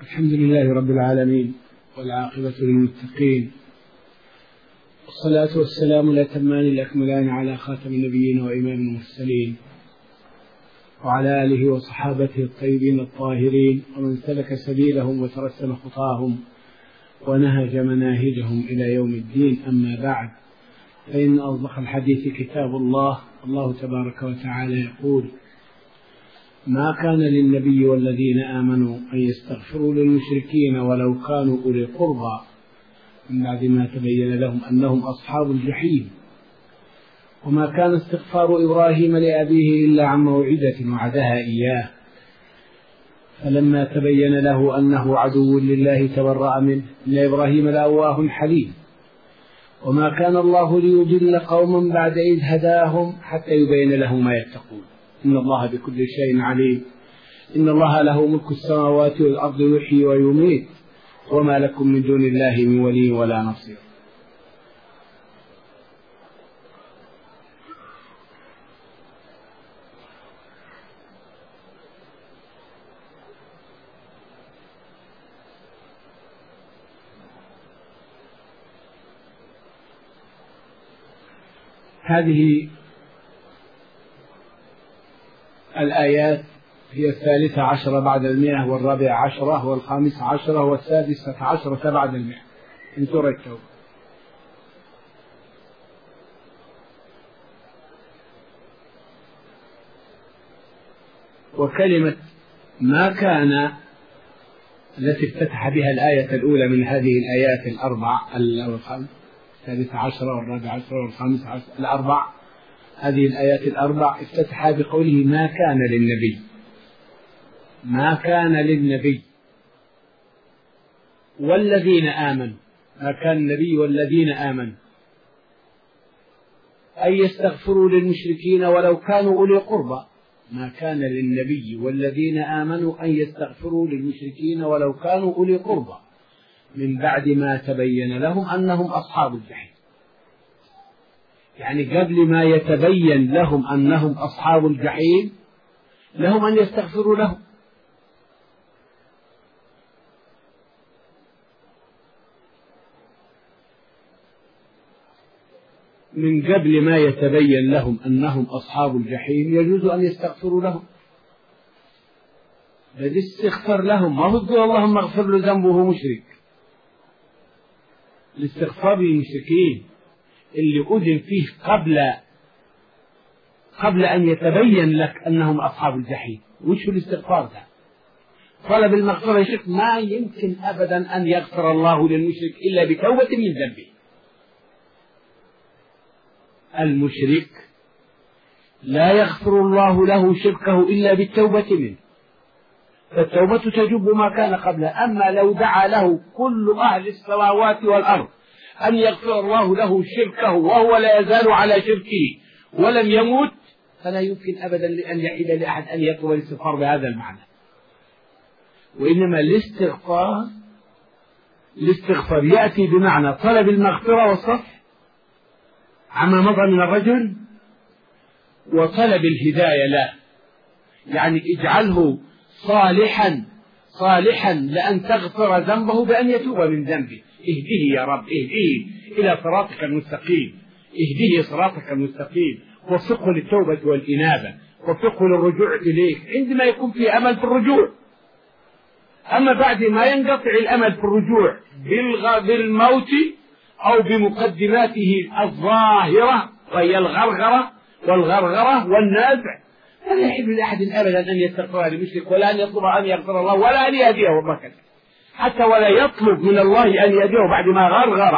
الحمد لله رب العالمين، والعاقبة للمتقين، والصلاة والسلام الأتمان الأكملان على خاتم النبيين وإمام المرسلين، وعلى آله وصحابته الطيبين الطاهرين، ومن سلك سبيلهم وترسم خطاهم ونهج مناهجهم إلى يوم الدين. أما بعد، فإن أصدق الحديث كتاب الله. الله تبارك وتعالى يقول: ما كان للنبي والذين آمنوا أن يستغفروا للمشركين ولو كانوا أولي قربى من بعد ما تبين لهم أنهم أصحاب الجحيم. وما كان استغفار إبراهيم لأبيه إلا عن موعدة وعدها إياه، فلما تبين له أنه عدو لله تبرأ منه، إن إبراهيم لأواه حليم. وما كان الله ليضل قوما بعد إذ هداهم حتى يبين لهم ما يتقون، إن الله بكل شيء عليم. إن الله له ملك السماوات والأرض يحيي ويميت، وما لكم من دون الله من ولي ولا نصير. هذه الآيات هي 13 بعد 100، و14 و15 و16 بعد 100 من سورة التوبة. وكلمة ما كان التي افتتح بها الآية الأولى من هذه الآيات الأربع، 13 و14 و15 الأربع، هذه الآيات الأربع افتتح بقوله: ما كان للنبي. ما كان للنبي والذين آمنوا، ما كان النبي والذين آمنوا أن يستغفروا للمشركين ولو كانوا أولي قربى. ما كان للنبي والذين آمنوا أن يستغفروا للمشركين ولو كانوا أولي قربى من بعد ما تبين لهم أنهم أصحاب الجحيم. يعني قبل ما يتبين لهم أنهم أصحاب الجحيم لهم أن يستغفروا لهم. من قبل ما يتبين لهم أنهم أصحاب الجحيم يجوز أن يستغفروا لهم. بل استغفر لهم، ما هو تقول اللهم اغفر له ذنبه مشرك. الاستغفار للمشركين اللي أذن فيه قبل أن يتبين لك أنهم أصحاب الجحيم. وش الاستغفار ده؟ طلب المغفرة يا شيخ. ما يمكن أبدا أن يغفر الله للمشرك إلا بتوبة من ذنبه. المشرك لا يغفر الله له شركه إلا بالتوبة منه، فالتوبة تجب ما كان قبلها. أما لو دعا له كل أهل السماوات والأرض أن يغفر الله له شركه وهو لا يزال على شركه ولم يموت، فلا يمكن أبدا أن يحل لأحد أن يطلب الاستغفار بهذا المعنى. وإنما الاستغفار يأتي بمعنى طلب المغفرة والصفح عما مضى من الرجل، وطلب الهداية له، يعني اجعله صالحا لأن تغفر ذنبه بأن يتوب من ذنبه. اهديه يا رب، اهديه إلى صراطك المستقيم، اهديه صراطك المستقيم، وفقه للتوبة والإنابة، وفقه للرجوع إليك عندما يكون في أمل في الرجوع. أما بعد ما ينقطع الأمل في الرجوع بالموت أو بمقدماته الظاهرة وهي الغرغرة والنازع، فلا يحل لأحد أبدا أن يستغفر لمشرك، ولا أن يطلب أن يغفر الله، ولا أن يهديه الله كذا، حتى ولا يطلب من الله أن يهديه بعد ما غرغر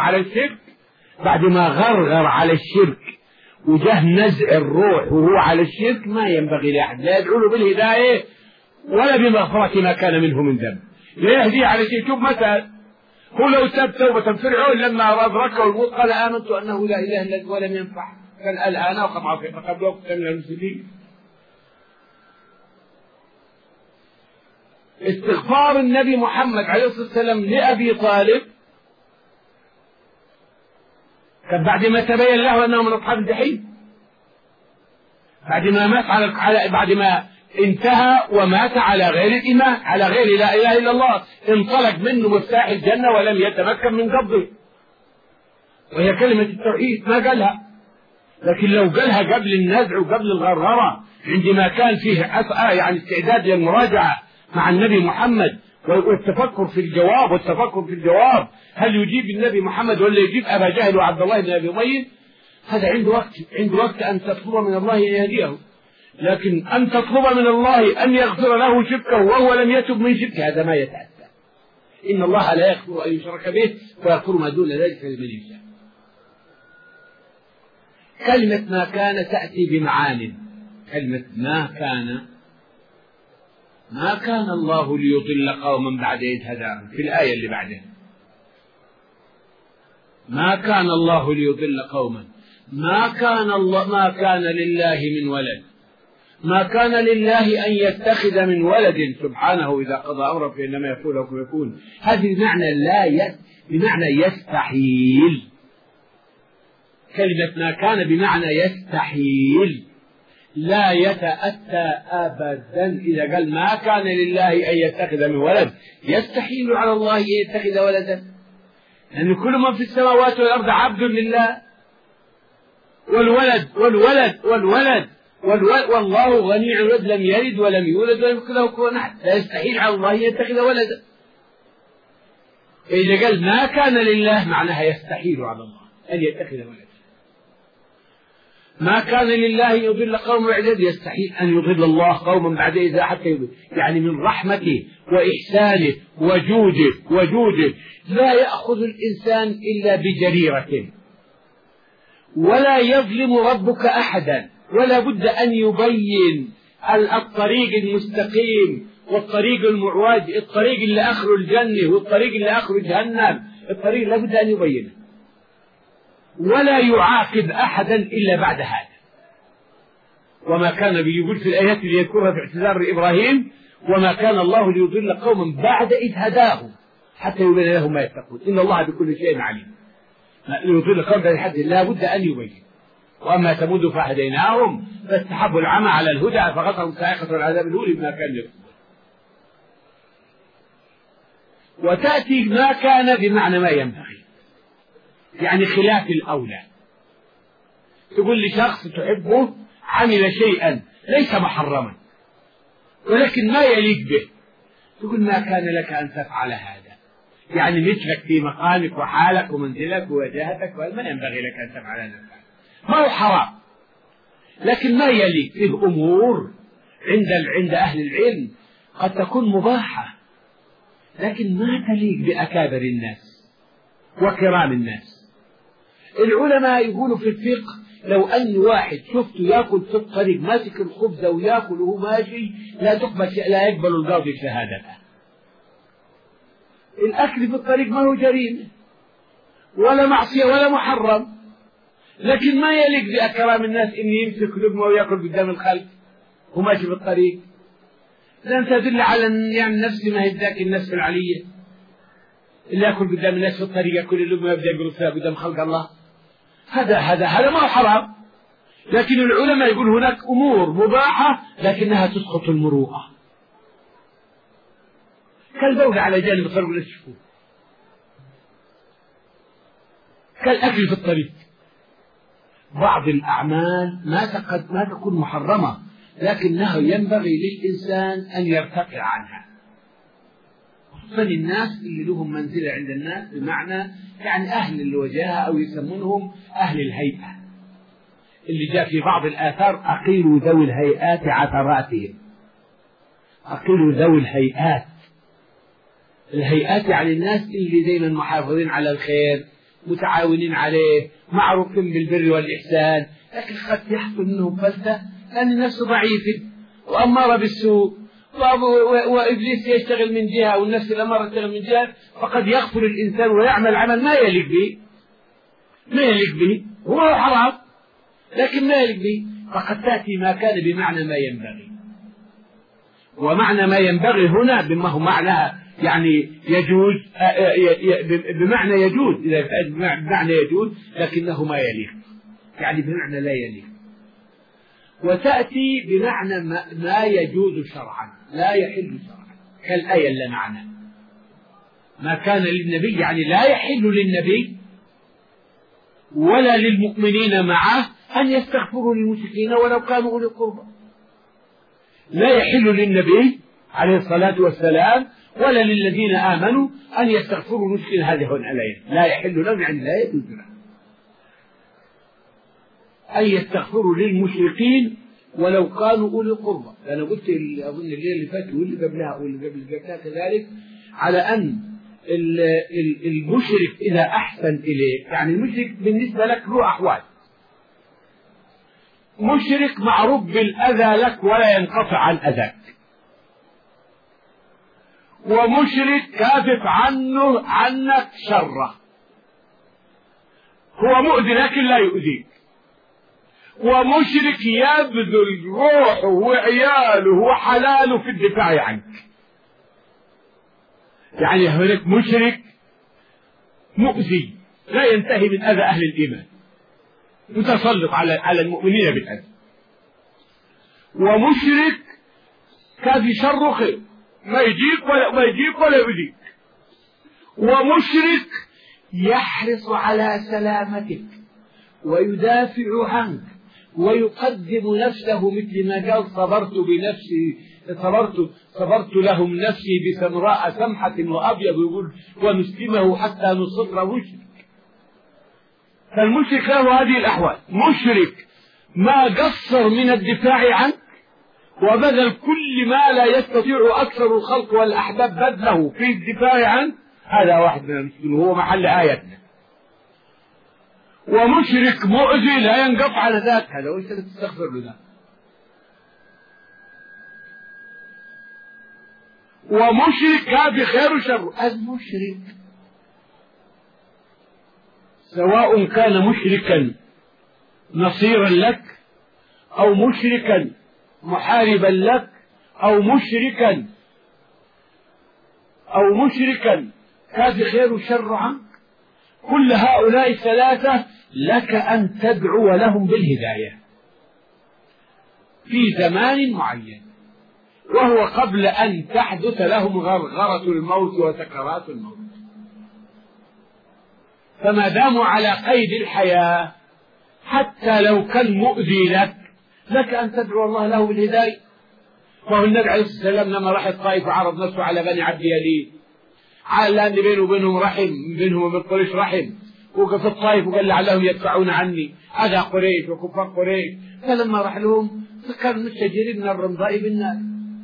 على الشرك وجه نزع الروح وهو على الشرك. ما ينبغي لأحد لا يدعو له بالهداية ولا بمغفرة ما كان منه من ذنب، لا يهديه على شيء. شوف مثلا، هو لو تاب توبة فرعون لما أدركه الموت قال آمنت أنه لا إله إلا الله ولم ينفع، قال الآن وقد عصيت قبل وقت من المسلمين. استغفار النبي محمد عليه الصلاة والسلام لأبي طالب كان بعد ما تبين له أنه من أصحاب الجحيم، بعد ما مات بعد ما انتهى ومات على غير الإيمان، على غير لا إله إلا الله، انطلق منه مفتاح الجنة ولم يتمكن من قبضه، وهي كلمة التوحيد ما قالها. لكن لو قالها قبل النزع وقبل الغرغرة، عندما كان فيه يعني استعداد للمراجعة مع النبي محمد والتفكر في الجواب هل يجيب النبي محمد ولا يجيب أبا جهل وعبد الله بن أبي أمية، هذا عنده وقت أن تطلب من الله أن يهديه. لكن أن تطلب من الله أن يغفر له شركه وهو لم يتب من شركه، هذا ما يتأتى. إن الله لا يغفر أن يشرك به ويغفر ما دون ذلك لمن يشاء. كلمة ما كان تأتي بمعان. كلمة ما كان الله ليضل قوما بعد إذ هداهم، في الآية اللي بعدها ما كان الله ليضل قوما، ما كان لله من ولد، ما كان لله أن يتخذ من ولد سبحانه، إذا قضى أمرا فإنما يقول له كن يكون. هذه بمعنى يستحيل. كلمة ما كان بمعنى يستحيل، لا يتأتى أبدا. إذا قال ما كان لله أن يتخذ من ولد، يستحيل على الله أن يتخذ ولدا، لأن يعني كل من في السماوات والأرض عبد لله. والله غني عن ولد، لم يلد ولم يولد ولم يكن له كفوا أحد، لا يستحيل على الله أن يتخذ ولدا. إذا قال ما كان لله معناها يستحيل على الله أن يتخذ ولدا. ما كان لله يضل قوما بعد إذ، يستحيل أن يضل الله قوما بعد إذا حتى يضل. يعني من رحمته وإحسانه وجوده لا يأخذ الإنسان إلا بجريرة، ولا يظلم ربك أحدا، ولا بد أن يبين الطريق المستقيم والطريق المعوج، الطريق اللي آخره الجنة والطريق اللي آخره جهنم، الطريق لا بد أن يبينه، ولا يعاقب أحدا إلا بعد هذا. وما كان بيقول في الآيات اللي يذكرها في اعتذار إبراهيم: وما كان الله ليضل قوما بعد إذ هداهم حتى يبين لهم ما يتقون، إن الله بكل شيء عليم. ليضل قوما بعد حد لا بد أن يبين. وأما ثمود فهديناهم فاستحبوا العمى على الهدى فغطهم صاعقة العذاب الهون بما كانوا يكفرون. وتأتي ما كان بمعنى ما ينبغي، يعني خلاف الأولى. تقول لشخص تحبه عمل شيئا ليس محرما ولكن ما يليق به، تقول ما كان لك أن تفعل هذا، يعني مثلك في مقامك وحالك ومنزلك ووجاهتك، وما ينبغي لك أن تفعل هذا. ما هو حرام، لكن ما يليق فيه أمور عند أهل العلم قد تكون مباحة، لكن ما تليق بأكابر الناس وكرام الناس. العلماء يقولوا في الفقه: لو أن واحد شفته يأكل في الطريق ماسك الخبز ويأكل وهو ماشي لا يقبل القاضي شهادته. الأكل في الطريق ما هو جريمة ولا معصية ولا محرم، لكن ما يليق بأكرام الناس إن يمسك لقمة ويأكل قدام الخلق وماشي في الطريق، لأن تدل على يعني النفس ما هي ذاك النفس العلية اللي يأكل قدام الناس في الطريق، يأكل اللقمة يبدأ يقرصها قدام خلق الله. هذا ما هو حرام، لكن العلماء يقول هناك أمور مباحة لكنها تسقط المروءة، كالبول على جانب الطريق والشفوف، كالأكل في الطريق. بعض الأعمال ما تكون محرمة لكنه ينبغي للإنسان أن يرتقي عنها، خصوصا الناس اللي لهم منزلة عند الناس، بمعنى يعني أهل الوجاهة أو يسمونهم أهل الهيئة، اللي جاء في بعض الآثار: أقيلوا ذوي الهيئات عثراتهم. أقيلوا ذوي الهيئات يعني الناس اللي دائما محافظين على الخير، متعاونين عليه، معروفين بالبر والإحسان، لكن قد يحصل منهم فلتة لأن النفس ضعيفة وأمارة بالسوء، وإبليس يشتغل من جهة والنفس الأمارة تشتغل من جهة، فقد يغفل الإنسان ويعمل عمل ما يليق به، هو حرام لكن ما يليق به. فقد تأتي ما كان بمعنى ما ينبغي، ومعنى ما ينبغي هنا بما هو معناها يعني يجوز، بمعنى يجوز، إذا بمعنى يجوز لكنه ما يليق، يعني بمعنى لا يليق. وتأتي بمعنى ما يجوز شرعا لا يحل شرعا، كالآية اللي معنا ما كان للنبي، يعني لا يحل للنبي ولا للمؤمنين معه أن يستغفروا للمشركين ولو كانوا أولي قربى. لا يحل للنبي عليه الصلاة والسلام ولا للذين آمنوا أن يستغفروا للمشركين، هذه هون الآية لا يحل لهم، يعني لا يجوز لهم أن يستغفروا للمشركين ولو كانوا أولي قربى. أنا قلت أظن الليلة اللي فاتت واللي قبلها واللي قبلها كذلك على أن المشرك إذا أحسن إليك، يعني المشرك بالنسبة لك له أحوال. مشرك معروف بالأذى لك ولا ينقطع عن أذاك، ومشرك كافف عنك شره، هو مؤذي لكن لا يؤذيك. ومشرك يبذل روحه وعياله وحلاله في الدفاع عنك، يعني هناك مشرك مؤذي لا ينتهي من أذى أهل الإيمان، متسلط على المؤمنين بالأذى. ومشرك كافي شره خير، ما يجيك ولا يؤذيك. ومشرك يحرص على سلامتك ويدافع عنك ويقدم نفسه، مثل ما قال صبرت لهم نفسي بسمراء سمحة وأبيض، يقول ونسلمه حتى نصر مشرك. فالمشرك له هذه الأحوال، مشرك ما قصر من الدفاع عنك وبذل كل ما لا يستطيع أكثر الخلق والأحباب بذله في الدفاع عنك، هذا واحد من المسلمين هو محل آيتنا. ومشرك مؤذي لا ينقطع على ذاك، هذا وانت تستغفر له ذاك. ومشرك كافي خير وشر. المشرك سواء كان مشركا نصيرا لك أو مشركا محاربا لك أو مشركا كافي خير وشر عنك، كل هؤلاء الثلاثة لك أن تدعو لهم بالهداية في زمان معين، وهو قبل أن تحدث لهم غرغرة الموت وسكرات الموت. فما داموا على قيد الحياة حتى لو كان مؤذي لك أن تدعو الله له بالهداية. وهو النبي عليه الصلاة والسلام لما راح الطائف وعرض نفسه على بني عبد يليل، على أن بينه وبينهم رحم، بينهم وبين قريش رحم، وقف الطائف وقال لعلهم يدفعون عني هذا قريش وكفار قريش. فلما راح لهم فكان مستجيرين من الرمضاء بالنار،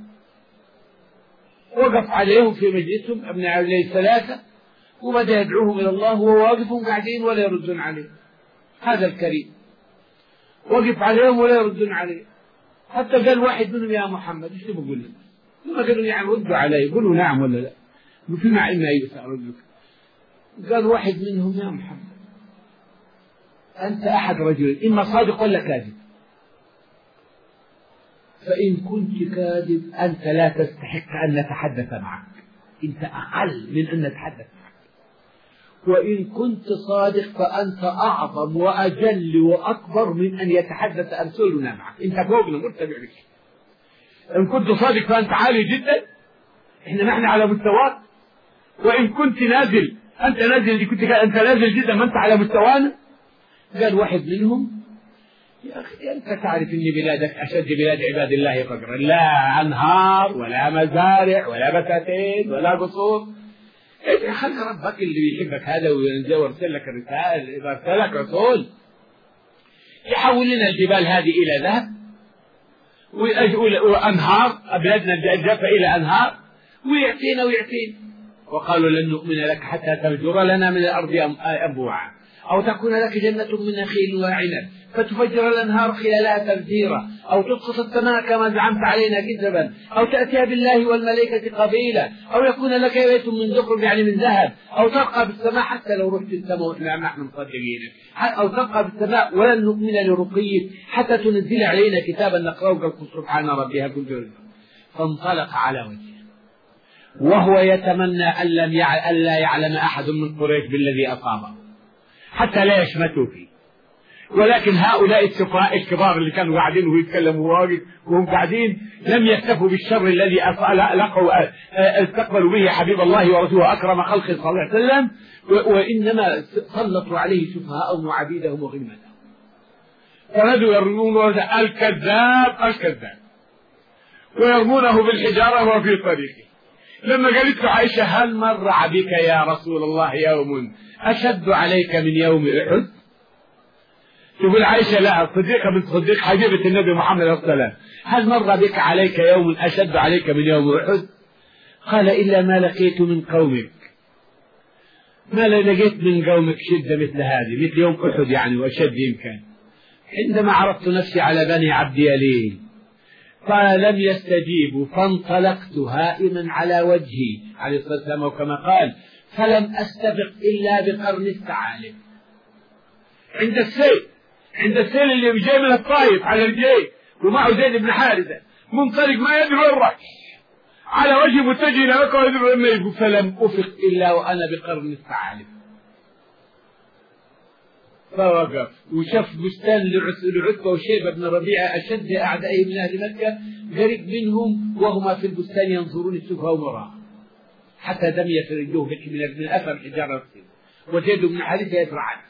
وقف عليهم في مجلسهم أبناء عليه الثلاثة وبدأ يدعوهم إلى الله وهو واقفهم قاعدين ولا يردون عليه. هذا الكريم وقف عليهم ولا يردون عليه، حتى قال واحد منهم يا محمد ايش تبغى لنا؟ ثم قالوا يعني ردوا علي، يقولوا نعم ولا لا؟ في مع إما يسأل رجلك. قال واحد منهم يا محمد أنت أحد رجلين، إما صادق ولا كاذب، فإن كنت كاذب أنت لا تستحق أن نتحدث معك، أنت أقل من أن نتحدث معك. وإن كنت صادق فأنت أعظم وأجل وأكبر من أن يتحدث أمثالنا معك، أنت فوقنا مرتفع بك. إن كنت صادق فأنت عالي جدا، إحنا نحن على مستواك. وإن كنت نازل أنت نازل، كنت أنت نازل جدا ما أنت على مستوانا. قال واحد منهم يا أخي أنت تعرف أن بلادك أشد بلاد عباد الله فقرا، لا أنهار ولا مزارع ولا بساتين ولا قصور. خلي ربك اللي بيحبك هذا وينزل ويرسل لك الرسالة، إذا أرسلك رسول يحول لنا الجبال هذه إلى ذهب وأنهار، بلادنا الجافة إلى أنهار، ويعطينا. وقالوا لن نؤمن لك حتى تفجر لنا من الأرض أنبوعا، أو تكون لك جنة من نخيل وعنب فتفجر الأنهار خلالها تفجيرا، أو تسقط السماء كما زعمت علينا كذبا، أو تأتي بالله والملائكة قبيلا، أو يكون لك بيت من زخرف يعني من ذهب، أو ترقى بالسماء حتى لو رحت السماء نحن مصدقين، أو ترقى بالسماء ولن نؤمن لرقيك حتى تنزل علينا كتابا نقرأه قل سبحان ربها كنت رزقا. فانطلق على وجهه وهو يتمنى أن لا يعلم أحد من قريش بالذي أصابه حتى لا يشمتوا فيه. ولكن هؤلاء السفهاء الكبار اللي كانوا قاعدين ويتكلموا وهم قاعدين لم يكتفوا بالشر الذي استقبلوا به حبيب الله ورسوله أكرم خلقه صلى الله عليه وسلم، وإنما سلطوا عليه سفهاءهم وعبيدهم وغلمانهم، فردوا يرمون الكذاب الكذاب ويرمونه بالحجارة وهو في طريقه. لما قالت له عائشة هل مر بك يا رسول الله يوم أشد عليك من يوم أحد؟ تقول عائشة لا، صديقة بنت صديق حبيبة النبي محمد صلى الله عليه وسلم، هل مر بك عليك يوم أشد عليك من يوم أحد؟ قال إلا ما لقيت من قومك، ما لقيت من قومك شدة مثل هذه، مثل يوم أحد يعني وأشد يمكن. عندما عرضت نفسي على بني عبد يليل فلم يستجيبوا فانطلقت هائما على وجهي عليه الصلاة والسلام، وكما قال فلم أستبق إلا بقرن الثعالب. عند السيل اللي جاي من الطائف على رجليه ومعه زيد بن حارثة منطلق ما يدري وين راح، على وجهه متجه إلى مكة ويدري وين ما يقول، فلم أفق إلا وأنا بقرن الثعالب. فوقف وشاف بستان لعتبة وشيبة بن ربيعة أشد أعدائه من أهل مكة قريب منهم وهما في البستان ينظرون السفهاء وراء حتى دميت رجلوه من أثر حجارة وزيد بن حارثة يدرعان.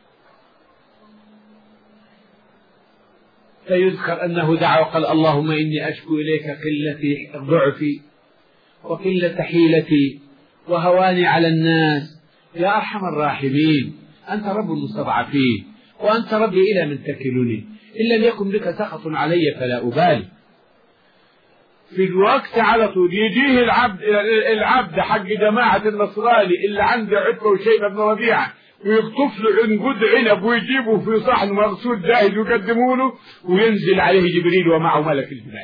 فيذكر أنه دعا وقال اللهم إني أشكو إليك قلة ضعفي وقلة حيلتي وهواني على الناس يا أرحم الراحمين، أنت رب المستضعفين وأنت ربي إلى من تكلني، إن لم يكن بك سخط علي فلا أبالي. في الوقت على طول يجيه العبد حق جماعة النصراني اللي عنده عتبة وشيبة بن ربيعة ويقطف له عنقود عنب ويجيبه في صحن مغسول جاهز ويقدموا له، وينزل عليه جبريل ومعه ملك الجبال.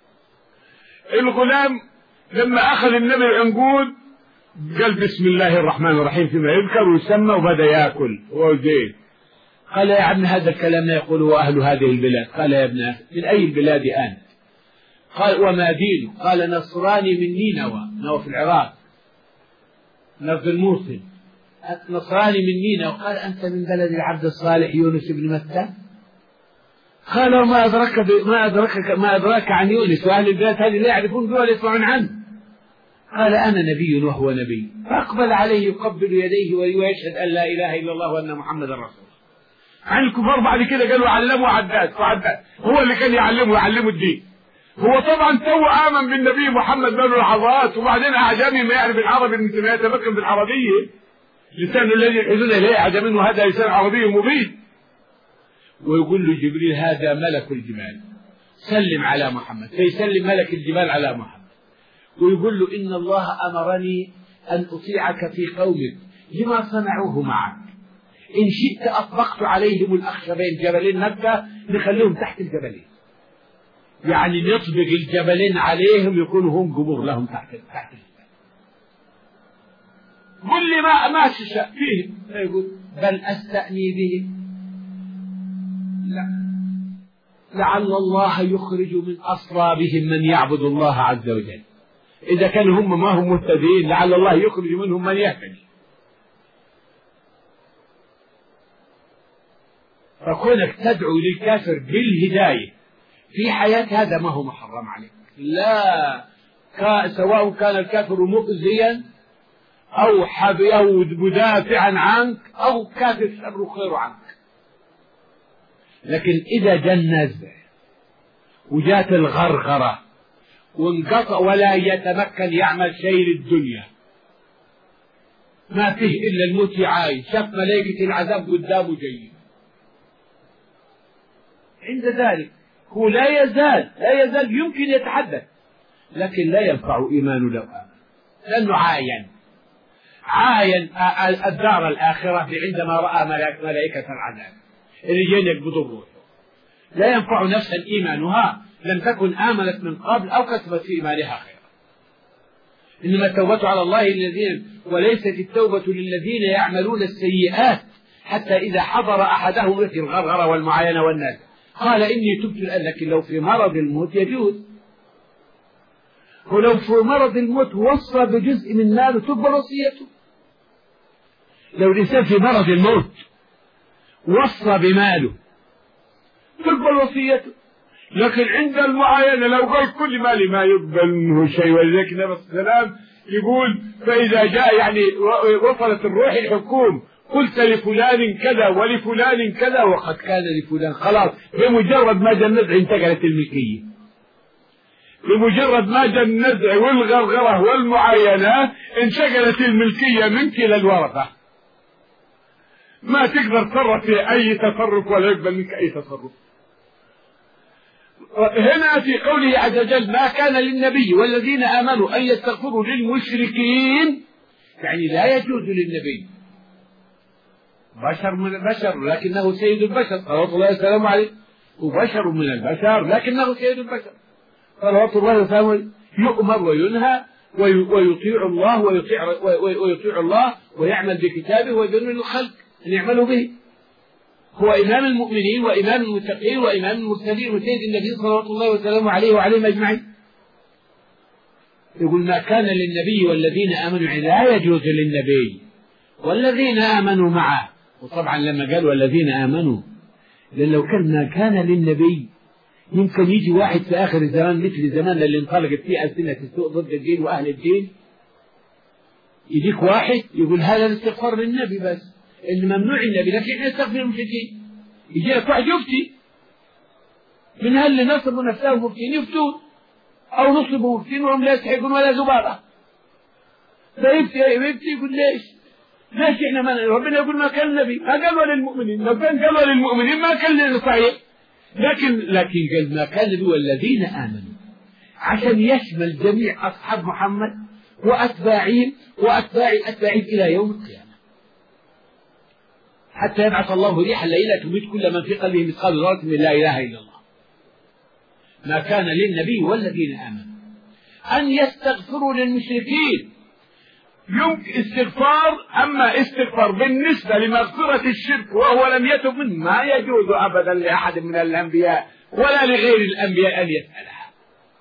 الغلام لما أخذ النبي العنقود قال بسم الله الرحمن الرحيم فيما يذكر ويسمى وبدأ يأكل وزين. قال يا عم هذا الكلام لا يقوله أهل هذه البلاد. قال يا ابن من أي البلاد أنت؟ قال وما دينه؟ قال نصراني من نينوى في العراق نفذ الموصل، نصراني من نينوى. قال أنت من بلد العبد الصالح يونس بن متى؟ قال ما أدراك عن يونس وأهل البلاد هذه لا يعرفون به ولا يسمعون عنه. قال أنا نبي وهو نبي. فأقبل عليه يقبل يديه ويشهد أن لا إله إلا الله وأن محمد رسول الله. عن الكفار بعد كده قالوا علموا عداد هو اللي كان يعلمه الدين. هو طبعا تو آمن بالنبي محمد بن لحظات، وبعدين أعجمي ما يعرف العربي مثل ما يتمكن بالعربية، لسانه الذي يلحدون إليه أعجمي وهذا لسان عربي مبين. ويقول له جبريل هذا ملك الجبال سلم على محمد، فيسلم ملك الجبال على محمد ويقول له إن الله أمرني أن أطيعك في قومك لما صنعوه معك، إن شئت أطبقت عليهم الأخشبين جبلين مكة نخليهم تحت الجبلين، يعني نطبق الجبلين عليهم يكونوا هم قبور لهم تحت الجبل. قل لي ما تشاء فيهم، يقول بل أستأني بهم، لا لعل الله يخرج من أصلابهم من يعبد الله عز وجل. إذا كانوا هم ما هم مهتدين لعل الله يخرج منهم من يهتدي. فكونك تدعو للكافر بالهداية في حياة هذا ما هو محرم عليك، لا سواء كان الكافر مؤذيا أو مدافعا عنك أو كافر شر خير عنك. لكن إذا جنز وجات الغرغرة وانقطع ولا يتمكن يعمل شيء للدنيا، ما فيه إلا الموت عايش، شاف ملائكة العذاب قدامه جايين، عند ذلك هو لا يزال يمكن يتحدث، لكن لا ينفع إيمانه لو آمن، لأنه عاين الدار الآخرة عندما رأى ملائكة العذاب اللي جايين يقبضوا الروح. لا ينفع نفسا إيمانها لم تكن آمنت من قبل أو كسبت في إيمانها خيرا. إنما التوبة على الله الذين وليست التوبة للذين يعملون السيئات حتى إذا حضر أحدهم مثل الغرغرة والمعاينة والناس قال إني تبت الآن. لكن لو في مرض الموت يجوز، ولو في مرض الموت وصى بجزء من ماله تقبل وصيته. لو الإنسان في مرض الموت وصى بماله تقبل وصيته. لكن عند المعاينة لو قال كل مالي ما يقبل منه شيء. ولذلك النبي صلى الله عليه وسلم يقول فإذا جاء يعني وصلت الروح الحكوم قلت لفلان كذا ولفلان كذا وقد كان لفلان، خلاص بمجرد ما جاء النزع انتقلت الملكية. بمجرد ما جاء النزع والغرغرة والمعاينة انتقلت الملكية منك إلى الورثة. ما تقدر تصرف في أي تصرف ولا يقبل منك أي تصرف. هنا في قوله عز وجل ما كان للنبي والذين آمنوا أن يستغفروا للمشركين، يعني لا يجوز للنبي، بشر من البشر لكنه سيد البشر صلوات الله وسلامه عليه، وبشر من البشر لكنه سيد البشر صلوات الله وسلامه عليه، يؤمر وينهى ويطيع الله ويطيع الله ويعمل بكتابه ويبين للخلق أن يعملوا به. هو إمام المؤمنين وإمام المتقين وإمام المرسلين وسيد النبي صلوات الله وسلامه عليه وعليهم أجمعين. يقول ما كان للنبي والذين آمنوا، يعني لا يجوز للنبي والذين آمنوا معه. وطبعا لما قال والذين آمنوا، لأن لو كان كان للنبي يمكن يجي واحد في آخر الزمان مثل زمان اللي انطلقت فيه ألسنة السوء ضد الدين وأهل الدين، يجيك واحد يقول هذا الاستغفار للنبي بس، اللي ممنوع النبي لكن احنا نستغفر المشركين. يجي لك واحد يفتي من هل نصبوا نفسهم مفتين يفتون أو نصبوا مفتين وهم لا يستحقون ولا ذبابة، فيفتي يقول ليش احنا ما ربنا يقول ما كان النبي ما قالوا للمؤمنين، لو كان قالوا للمؤمنين ما كان لنا صحيح، لكن قال ما كان النبي والذين آمنوا عشان يشمل جميع أصحاب محمد وأتباعهم أتباعهم إلى يوم القيامة، حتى يبعث الله ريح الليلة تميت كل من في قلبه مثقال ذرة من لا إله إلا الله. ما كان للنبي والذين آمنوا أن يستغفروا للمشركين. يمكن استغفار، أما استغفار بالنسبة لمغفرة الشرك وهو لم يتب منه ما يجوز أبدا لأحد من الأنبياء ولا لغير الأنبياء أن يسألها.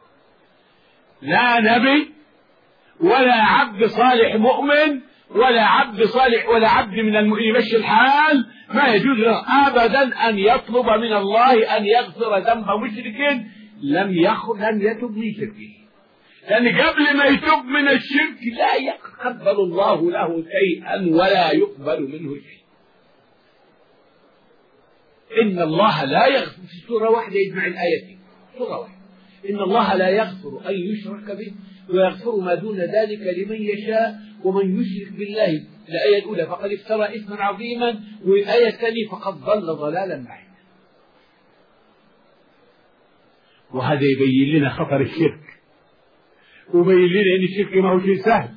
لا نبي ولا عبد صالح مؤمن ولا عبد صالح ولا عبد من المؤمنين يمشي الحال ما يجوز له أبدا أن يطلب من الله أن يغفر ذنب مشرك لم يتب من شركه، لأن قبل ما يتوب من الشرك لا يقبل الله له شيئا ولا يقبل منه شيء. إن الله لا يغفر، في سورة واحدة يجمع الآيتين، سورة واحدة، إن الله لا يغفر أن يشرك به ويغفر ما دون ذلك لمن يشاء ومن يشرك بالله. الآية الأولى فقد افترى إثما عظيما، والآية الثانية فقد ضل ضلالا بعيدا. وهذا يبين لنا خطر الشرك، وبين لنا ان الشرك ما هو شيء سهل.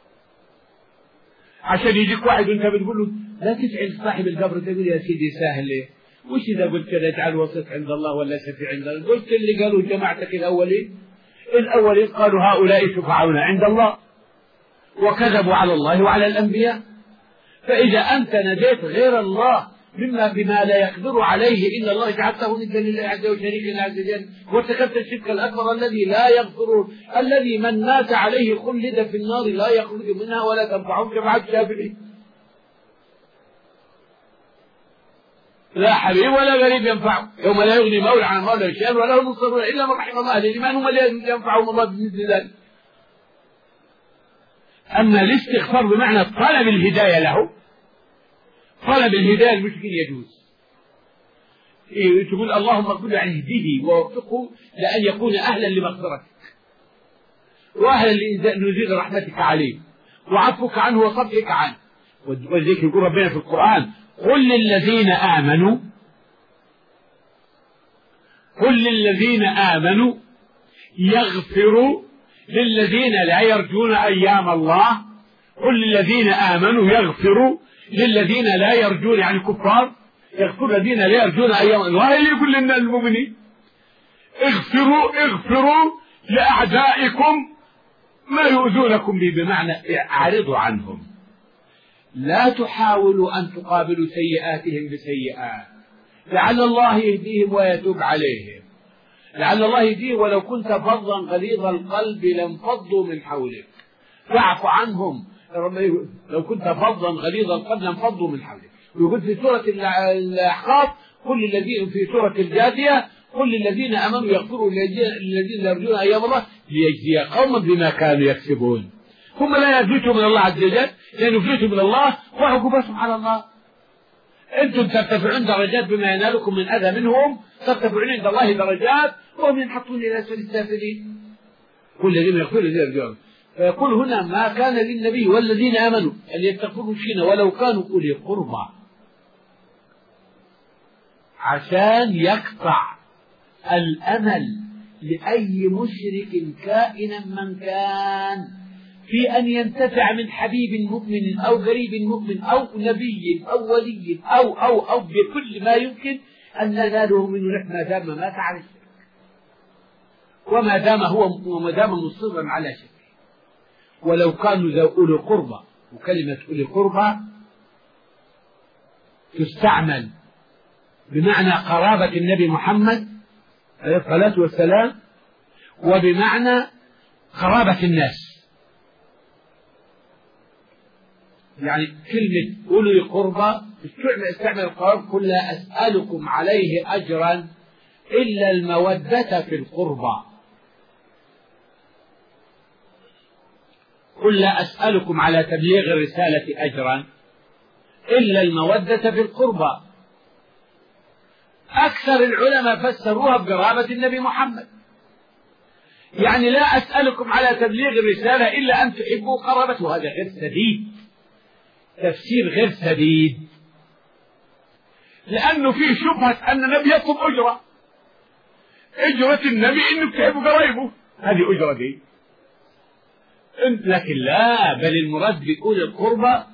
عشان يجيك واحد وانت بتقول له لا تفعل صاحب القبر، تقول يا سيدي سهل ليه؟ وش اذا قلت كذا اجعل وسط عند الله ولا شفيع عند الله؟ قلت اللي قالوا جماعتك الاولين قالوا هؤلاء شفعاؤنا عند الله وكذبوا على الله وعلى الانبياء. فاذا انت نجيت غير الله بما لا يقدر عليه إلا الله جعلته ندا لله عز وجل شريكا عز وجل، وارتكبت الشرك الأكبر الذي لا يغفر، الذي من مات عليه خلد في النار لا يخرج منها ولا تنفعه شفاعة الشافعين. لا حبيب ولا غريب ينفعه يوم لا يغني مولى عن مولى شيئا ولا هم ينصرون إلا من رحم الله. الإيمان هم اللي ينفعهم الله بمثل ذلك. أما الاستغفار بمعنى طلب الهداية له، طلب الهداية المشركين يجوز. تقول اللهم اغفر له، يعني اهديه ووفقه لأن يكون أهلا لمغفرتك وأهلا لنزيل رحمتك عليه وعفوك عنه وصفحك عنه. ولذلك يقول ربنا في القرآن قل للذين آمنوا يغفروا للذين لا يرجون أيام الله. قل للذين آمنوا يغفروا للذين لا يرجون، يعني كفار، يغفر الذين لا يرجون أيام الله. يقول لنا المؤمنين اغفروا لأعدائكم ما يؤذونكم به، بمعنى اعرضوا عنهم، لا تحاولوا أن تقابلوا سيئاتهم بسيئات، لعل الله يهديهم ويتوب عليهم، لعل الله يهديهم. ولو كنت فظا غليظ القلب لانفضوا من حولك فاعف عنهم. لو كنت فظا غليظ القلب لانفضوا من حولك. ويقول في سورة الأحقاف قل الذين في سورة الجاثية قل للذين آمنوا يغفروا للذين لا يرجون أيام الله ليجزي قوما بما كانوا يكسبون. هم لا يفلتوا من الله عز وجل، لأن يفلتوا من الله وعقوبتهم على الله. أنتم ترتفعون درجات بما ينالكم من أذى منهم، ترتفعون عند الله درجات وهم ينحطون إلى أسفل السافلين. كل الذين يغفروا الذين يرجون. فيقول هنا ما كان للنبي والذين آمنوا أن يستغفروا فينا ولو كانوا أولي قربى، عشان يقطع الأمل لأي مشرك كائنا من كان في أن ينتفع من حبيب مؤمن أو غريب مؤمن أو نبي أو ولي أو بكل ما يمكن أن نناله منه ما دام مات على الشرك، وما دام مصرا على شرك. ولو كانوا ذو أولي قربى، وكلمة أولي قربى تستعمل بمعنى قرابة النبي محمد عليه الصلاة والسلام، وبمعنى قرابة الناس. يعني كلمة أولي قربى استعمل القرب: قل لا أسألكم عليه أجرا إلا المودة في القربى. قل لا أسألكم على تبليغ الرسالة أجرا إلا المودة في القربى. أكثر العلماء فسروها بقرابة النبي محمد، يعني لا أسألكم على تبليغ الرسالة إلا أن تحبوا قرابته. هذا غير سديد، تفسير غير سديد، لأنه فيه شبهة أن النبي يطلب أجرة النبي إنك تحب قرايبه، هذه أجرة دي. لكن لا، بل المراد بأولي القربى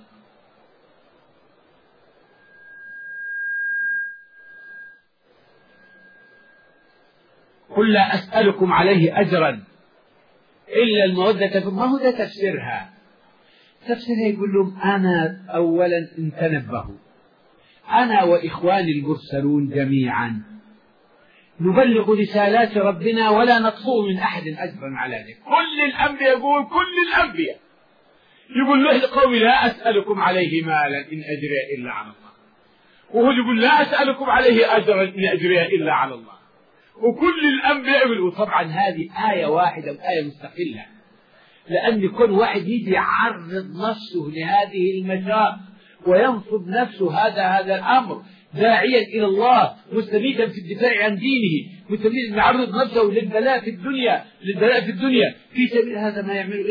قل لا أسألكم عليه أجرا إلا المودة. ما هو ده تفسيرها؟ تفسيرها يقول لهم أنا أولا إن تنبهوا، أنا وإخواني المرسلون جميعا نبلغ رسالات ربنا ولا نطلب من أحد أجرا على ذلك. كل الأنبياء يقول، كل الأنبياء يقول له لقومي لا أسألكم عليه مالا إن أجري إلا على الله، وهو يقول لا أسألكم عليه أجرا إن أجري إلا على الله. وكل الأنبياء يقولوا. طبعا هذه آية واحدة وآية مستقلة، لأن كل واحد يجي يعرض نفسه لهذه المشاق وينصب نفسه هذا الأمر داعيا إلى الله، مستميتا في الدفاع عن دينه، مستميتا يعرض نفسه للبلاء في الدنيا في سبيل هذا ما يعمل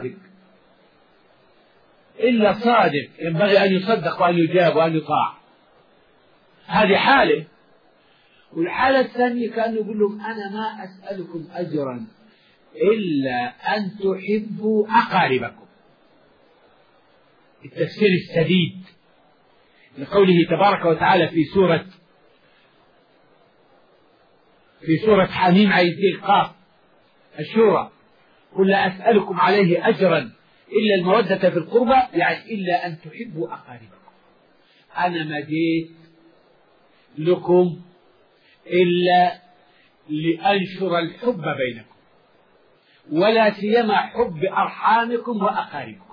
إلا صادق ينبغي أن يصدق وأن يجاب وأن يطاع. هذه حالة. والحالة الثانية كان يقول لهم أنا ما أسألكم أجرا إلا أن تحبوا أقاربكم. التفسير السديد لقوله تبارك وتعالى في سورة حميم عيد القاف الشورى: قل لا أسألكم عليه أجرا إلا المودة في القربى، يعني إلا أن تحبوا أقاربكم. أنا ما جيت لكم إلا لأنشر الحب بينكم، ولا سيما حب أرحامكم وأقاربكم.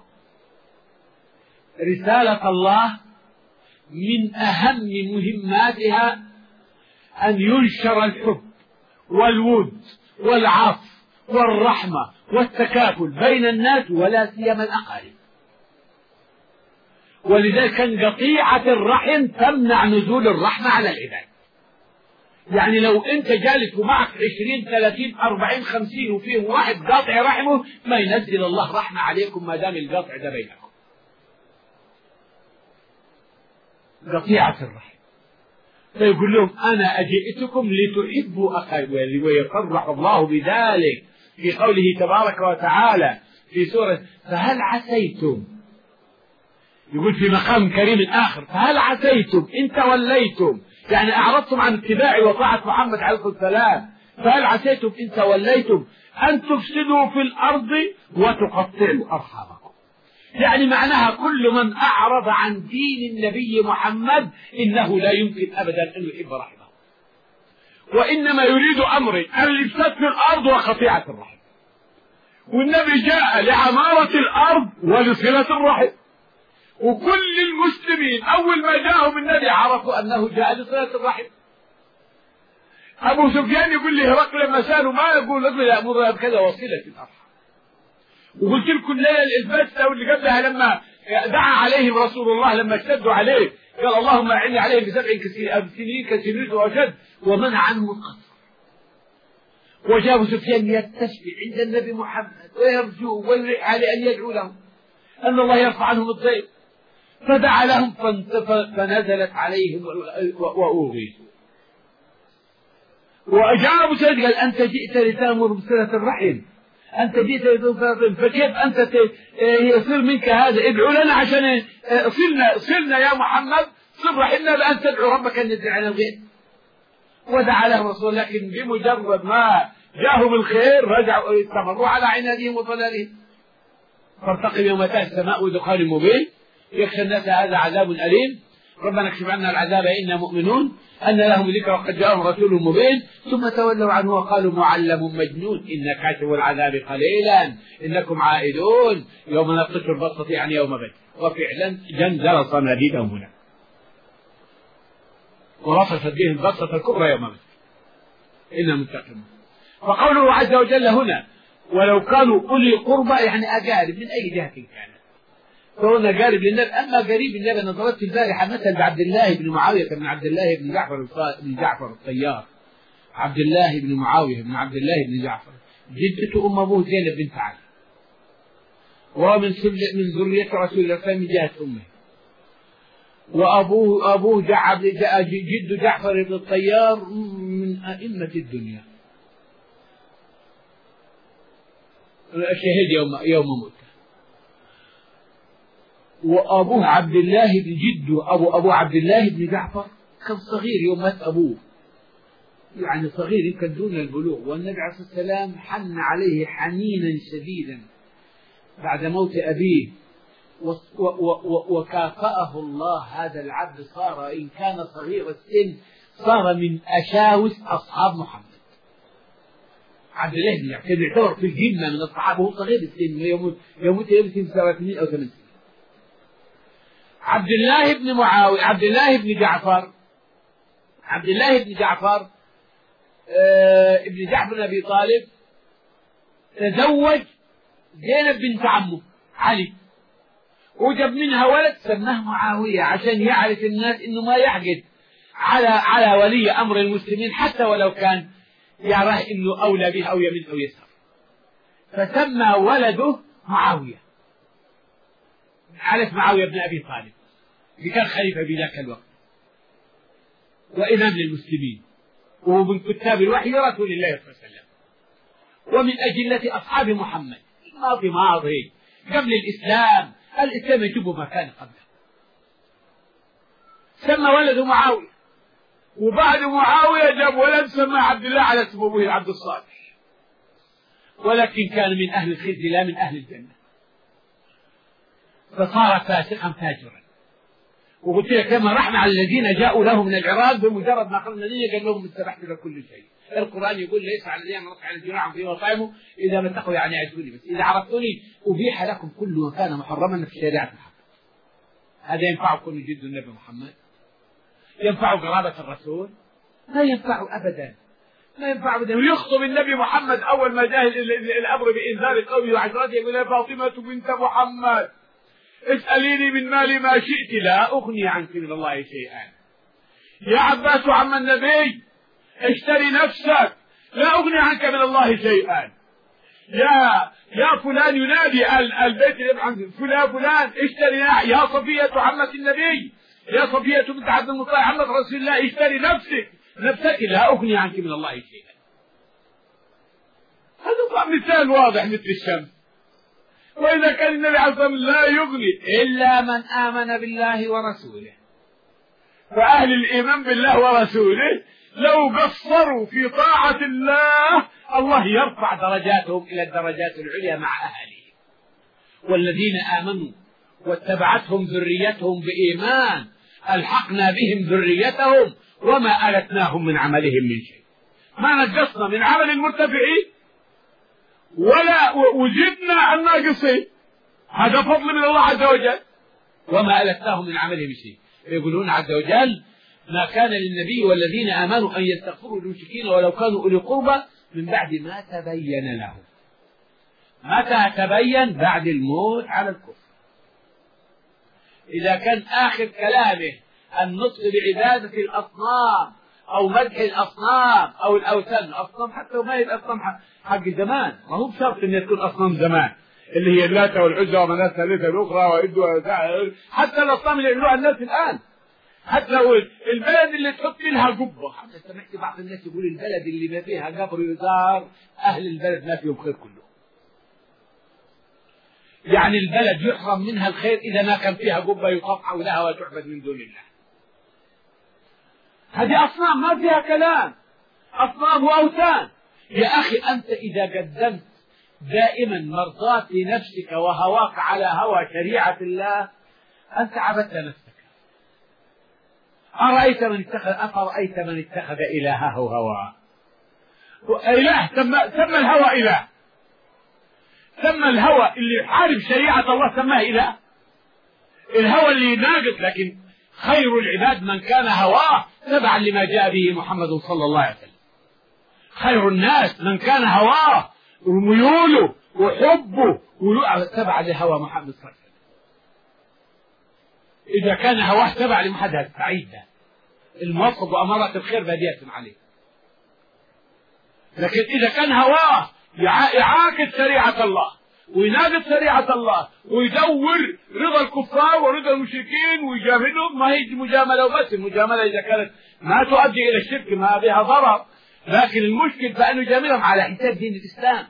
رسالة الله من أهم مهماتها أن ينشر الحب والود والعطف والرحمة والتكافل بين الناس، ولا سيما الأقارب. ولذلك كان قطيعة الرحم تمنع نزول الرحمة على العباد. يعني لو أنت جالس ومعك 20 30 40 50 وفيهم واحد قاطع رحمه، ما ينزل الله رحمة عليكم ما دام القاطع ده بينكم. قطيعة الرحم. فيقول لهم أنا أجئتكم لتحبوا أقاربي، ويصرح الله بذلك في قوله تبارك وتعالى في سورة: فهل عسيتم، يقول في مقام كريم آخر: فهل عسيتم إن توليتم، يعني أعرضتم عن اتباع وطاعة محمد عليه الصلاة والسلام، فهل عسيتم إن توليتم أن تفسدوا في الأرض وتقطعوا أرحامكم. يعني معناها كل من أعرض عن دين النبي محمد إنه لا يمكن أبدا أن يحب رحمه، وإنما يريد أمر الإفساد في الأرض وقطيعة الرحم. والنبي جاء لعمارة الأرض ولصلة الرحم، وكل المسلمين أول ما جاءهم النبي عرفوا أنه جاء لصلة الرحم. أبو سفيان يقول لي هرقل لما سأله ما يقول لك يأمرها بكذا وصلة الأرحام. وقلت لكم الليلة الفتة واللي قبلها لما دعا عليهم رسول الله لما اشتدوا عليه قال اللهم أعني عليهم ب7 سنين كسنين وأشد ومنع عنهم القتل. وجاء أبو سفيان يستشفي عند النبي محمد ويرجو ويريح على أن يدعو لهم أن الله يرفع عنهم الضيق، فدعا لهم فنزلت عليهم وأوغيثوا. وجاء أبو سفيان قال أنت جئت لتأمر بصلة الرحم، أنت جئت لتأمر بصلة الرحم، فكيف أنت يصير منك هذا؟ ادعو لنا عشان صلنا يا محمد، صل رحمنا بأن تدعو ربك أن يدعي على الغير. ودعا لهم رسول، لكن بمجرد ما جاءهم الخير رجعوا استمروا على عنادهم وضلالهم. فارتقب يوم تأتي السماء بدخان مبين يخشى الناس هذا عذاب أليم، ربنا اكشف عنا العذاب إنا مؤمنون أن لهم ذكر وقد جاءهم رسول مبين، ثم تولوا عنه وقالوا معلم مجنون إن كاشف العذاب قليلا إنكم عائدون يوم نبطش البسطة يعني يوم بدر. وفعلا جنزل صناديدهم هنا ورصفت بهم البسطة الكبرى يوم بدر إنهم متقون. فقوله عز وجل هنا ولو كانوا أولي قربى يعني أقارب من أي جهة كانت، فهنا قارب للنبي. أما قريب النبي أنا ضربت البارحة مثل بعبد الله بن معاوية بن عبد الله بن جعفر الطيار، عبد الله بن معاوية بن عبد الله بن جعفر جدته أم أبوه زينب بنت علي، ومن ذرية رسول الله من جهة أمه، وأبوه جد جعفر بن الطيار من أئمة الدنيا الشهيد يوم موته. وأبوه عبد الله بن جده أبو عبد الله بن جعفر كان صغير يوم مات أبوه، يعني صغير يمكن دون البلوغ، والنبي عليه الصلاة والسلام حن عليه حنينا شديدا بعد موت أبيه، وكافأه الله. هذا العبد صار إن كان صغير السن صار من أشاوس أصحاب محمد. عبد الله بن جعفر يعتبر في الجنة من الصحابة وهو صغير السن، يموت 8 أو 8 سنين. عبد الله بن معاوية عبد الله بن جعفر ابن جعفر بن أبي طالب تزوج زينب بنت عمه علي، وجب منها ولد سماه معاوية عشان يعرف الناس إنه ما يحقد على ولي أمر المسلمين حتى ولو كان يراه إنه أولى به أو يمين أو يسار، فسمى ولده معاوية. عرف معاوية بن أبي طالب اللي كان خليفة بذاك الوقت وإمام للمسلمين، وهو من كتاب الوحي رسول الله صلى الله عليه وسلم، ومن أجلة أصحاب محمد ماضي قبل الإسلام يجب ما كان قبله. سمى ولده معاوية، وبعد معاوية جاب ولد سمى عبد الله على اسم أبوه عبد الصالح، ولكن كان من أهل الخزي لا من أهل الجنة، فصار فاسقا فاجرا. وقلت لك كما رحنا على الذين جاءوا له من العراق بمجرد ما قلنا لي قال لهم استبحت لكل شيء. القرآن يقول ليس على الذين نطع على الجناح في مطعمه إذا ما اتقوا يعني عرفوني، بس إذا عرفتوني أبيح لكم كل ما كان محرما في شريعة محمد. هذا ينفعكم جد النبي محمد؟ ينفع قرابة الرسول؟ لا ينفع أبدا، لا ينفع أبدا. ويخطب النبي محمد أول ما جاء الأمر بإنذار قومه وعشرته يقول يا فاطمة بنت محمد اسأليني من مالي ما شئت لا أغني عنك من الله شيئا. يا عباس عم النبي اشتري نفسك لا أغني عنك من الله شيئا. يا فلان ينادي البيت عن فلان اشتري يا صفية عمة النبي يا صفية بنت عبد المطلب عمة رسول الله اشتري نفسك لا أغني عنك من الله شيئا. هذا مثال واضح مثل الشمس. وإذا كان النبي عليه الصلاة والسلام لا يغني إلا من آمن بالله ورسوله، فأهل الإيمان بالله ورسوله لو قصروا في طاعة الله يرفع درجاتهم إلى الدرجات العليا مع أهلهم. والذين آمنوا واتبعتهم ذريتهم بإيمان ألحقنا بهم ذريتهم وما ألتناهم من عملهم من شيء. ما نقصنا من عمل المرتفعين ولا وجدنا الناقصين، هذا فضل من الله عز وجل. وما ألتناهم من عملهم من شيء. يقولون عز وجل ما كان للنبي والذين آمنوا أن يستغفروا للمشركين ولو كانوا أولي قربى من بعد ما تبين لهم. متى تبين؟ بعد الموت على الكفر. إذا كان آخر كلامه النطق بعبادة الأصنام أو مدح الأصنام أو الأوثان، الأصنام حتى وما هي الأصنام حق زمان، ما هو بشرط أن تكون أصنام زمان اللي هي اللات والعزى ومناة الثالثة الأخرى حتى الأصنام اللي يعملوها الناس الآن، حتى لو البلد اللي تحط لها قبة. حتى سمعت بعض الناس يقول البلد اللي ما فيها قبر يزار أهل البلد ما فيهم خير كله، يعني البلد يحرم منها الخير إذا ما كان فيها قبة يطاف حولها وتعبد من دون الله. هذه أصنام ما فيها كلام، أصنام وأوثان. يا أخي أنت إذا قدمت دائما مرضاة لنفسك وهواك على هوى شريعة الله أنت عبدت نفسك. أفرأيت من اتخذ إلهه هواه. إله سمى الهوى إله، سمى الهوى اللي يحارب شريعة الله سماه إله. الهوى اللي ناقص، لكن خير العباد من كان هواه تبعا لما جاء به محمد صلى الله عليه وسلم. خير الناس من كان هواه وميوله وحبه تبعا لهوى محمد صلى الله عليه وسلم. إذا كان هواه تبع لمحمد السعيد ده الموفق وأمارة الخير بادية عليه. لكن إذا كان هواه يعاكس شريعة الله ويناقض شريعة الله ويدور رضا الكفار ورضا المشركين ويجاملهم، ما هي مجاملة وبس. المجاملة إذا كانت ما تؤدي إلى الشرك ما بها ضرر، لكن المشكل فأن يجاملهم على حساب دين الإسلام.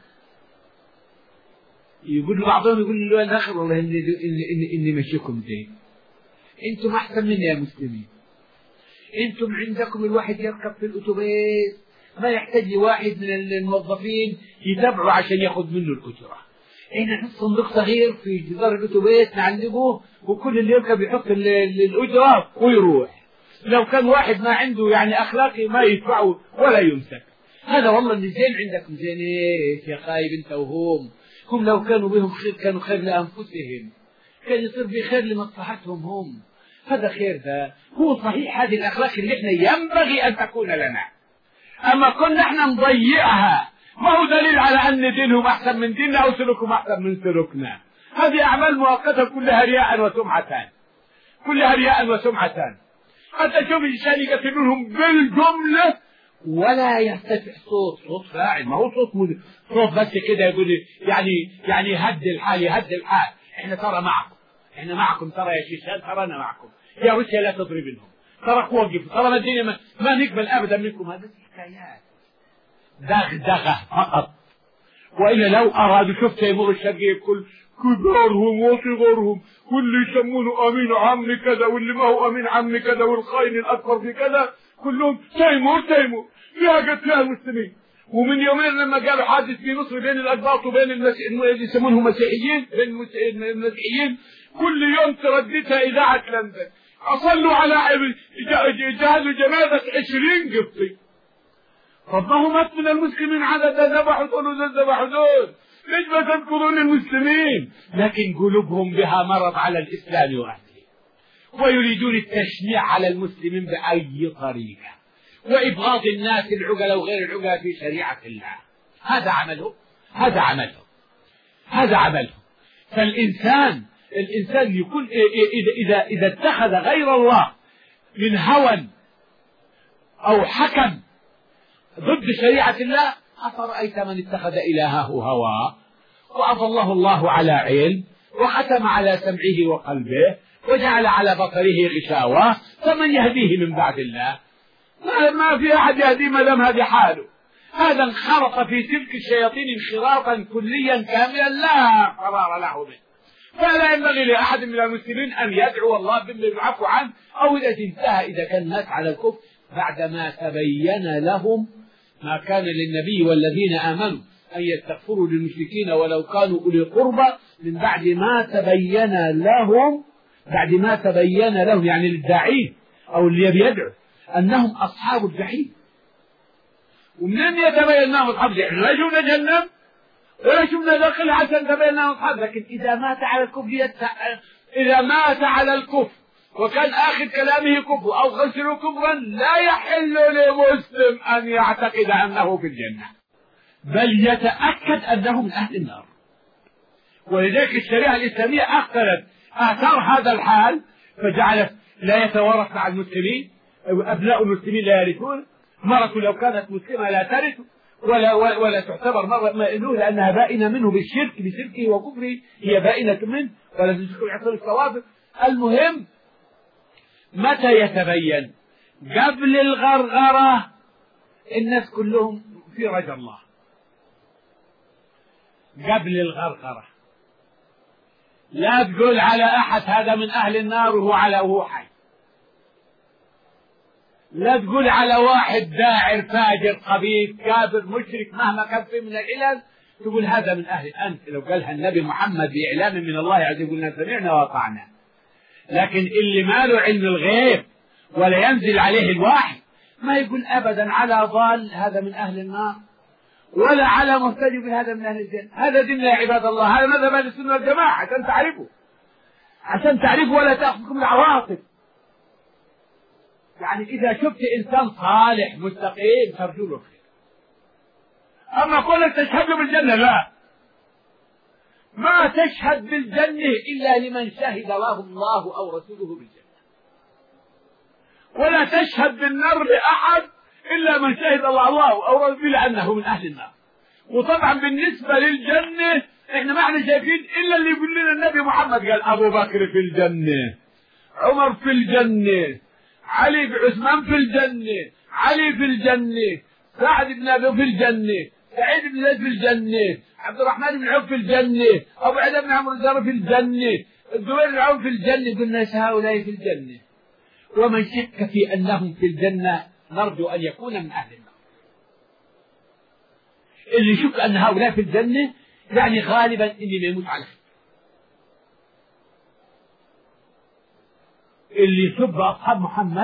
يقول بعضهم يقول له الآخر والله إني مشيكم زين، أنتم أحسن مني يا مسلمين، أنتم عندكم الواحد يركب في الأتوبيس ما يحتاج لواحد من الموظفين يتابعه عشان ياخذ منه الأجرة. احنا صندوق صغير في جدار الأتوبيس نعلقه وكل اللي يركب يحط الأجرة ويروح. لو كان واحد ما عنده يعني أخلاقي ما يدفعه ولا يمسك. هذا والله اللي زين عندكم زين ايش يا خايب انت وهم. هم لو كانوا بهم خير كانوا خير لأنفسهم، كان يصير بخير لمصلحتهم هم. هذا خير ده هو صحيح. هذه الأخلاق اللي احنا ينبغي أن تكون لنا، أما كنا احنا نضيعها ما هو دليل على أن دينهم أحسن من ديننا أو سلوكهم أحسن من سلوكنا. هذه أعمال مؤقتة كلها رياء وسمعتان، كلها رياء وسمعتان. حتى شوف الإنسان يقتلونهم بالجملة ولا يرتفع صوت فاعل، ما هو صوت بس كده يقول يعني هد الحال. احنا ترى معكم، احنا معكم ترى يا شيشان، ترانا معكم يا روسيا لا تضربنهم، ترى وقف، ترى الدنيا ما نقبل أبدا منكم. هذه حكايات دغدغة فقط. وإلا لو أرادوا شفت يمر الشرقية كبارهم وصغارهم واللي يسمونه أمين عم كذا واللي ما هو أمين عم كذا والخاين الأكبر في كذا كلهم تيمور فيها قتلها المسلمين. ومن يومين لما قالوا حادث في مصر بين الأقباط وبين اللي يسمونهم مسيحيين، بين المسيحيين كل يوم ترددها إذاعة لندن أصلوا على جهزوا جنازة 20 قبطي. طب ما هو مات من المسلمين عددا ذبحوا تقولوا ذبحوا دول، ليش ما تذكرون المسلمين؟ لكن قلوبهم بها مرض على الإسلام وأهله، ويريدون التشنيع على المسلمين بأي طريقة، وإبغاض الناس العقلاء وغير العقلاء في شريعة الله. هذا عمله. فالإنسان يكون إذا اتخذ غير الله من هوى أو حكم ضد شريعة الله، أفرأيت من اتخذ إلهه هواه وأضله الله على علم وختم على سمعه وقلبه وجعل على بصره غشاوة، فمن يهديه من بعد الله؟ ما في أحد يهديه ما دام هذه حاله. هذا انخرط في تلك الشياطين انخراطا كليا كاملا لا قرار له به. فلا ينبغي لأحد من المسلمين أن يدعو الله بما يعفو عنه، أو إذا انتهى إذا كان الناس على الكفر بعدما تبين لهم ما كان للنبي والذين آمنوا أن يستغفروا للمشركين ولو كانوا أولي قربى من بعد ما تبين لهم يعني للداعين أو اللي بيدعوا أنهم أصحاب الجحيم. ومنين يتبين لهم أصحاب الجحيم؟ لا شفنا جهنم ولا شفنا داخل عشان تبين لهم أصحاب. لكن إذا مات على الكفر وكان آخر كلامه كفر أو خسر كفرا، لا يحل لمسلم أن يعتقد أنه في الجنة، بل يتأكد أنه من أهل النار. ولذلك الشريعة الإسلامية أخذت آثار هذا الحال فجعلت لا يتوارث مع المسلمين، أبناء المسلمين لا يرثون، مرة لو كانت مسلمة لا ترث ولا تعتبر مرة منه، لأنها بائنة منه بشركه وكفره، هي بائنة منه ولا تشكل عصر الصوابع. المهم متى يتبين؟ قبل الغرغرة الناس كلهم في رجا الله، قبل الغرغرة لا تقول على أحد هذا من أهل النار وهو حي، لا تقول على واحد داعر فاجر خبيث كافر مشرك مهما كان فيه من العلل تقول هذا من أهل. أنت لو قالها النبي محمد بإعلام من الله عز وجل قلنا سمعنا وأطعنا، لكن اللي ما له علم الغيب ولا ينزل عليه الوحي ما يقول أبدا على ضال هذا من أهل النار ولا على مهتدي هذا من أهل الجنة. هذا دين يا عباد الله، هذا مذهب أهل السنة والجماعة عشان تعرفوا ولا تأخذكم العواطف. يعني إذا شفت إنسان صالح مستقيم ترجو له الخير، أما كونك تشهد بالجنة لا، ما تشهد بالجنة إلا لمن شهد له الله أو رسوله بالجنة، ولا تشهد بالنار لأحد إلا من شهد الله أو رسوله أنه من أهل النار. وطبعا بالنسبة للجنة إحنا ما احنا شايفين إلا اللي يقول لنا النبي محمد قال أبو بكر في الجنة، عمر في الجنة، علي بن عثمان في الجنة، علي في الجنة، سعد بن أبي في الجنة، سعيد بن زيد في الجنة، عبد الرحمن بن عوف في الجنة، أبو عبيدة بن عمرو الزهري في الجنة، الزبير بن عوف في الجنة. قلنا هؤلاء في الجنة، ومن شك في أنهم في الجنة نرجو أن يكون من أهل النار. اللي يشك أن هؤلاء في الجنة يعني غالبا إني ما يموت على خير. اللي يسب أصحاب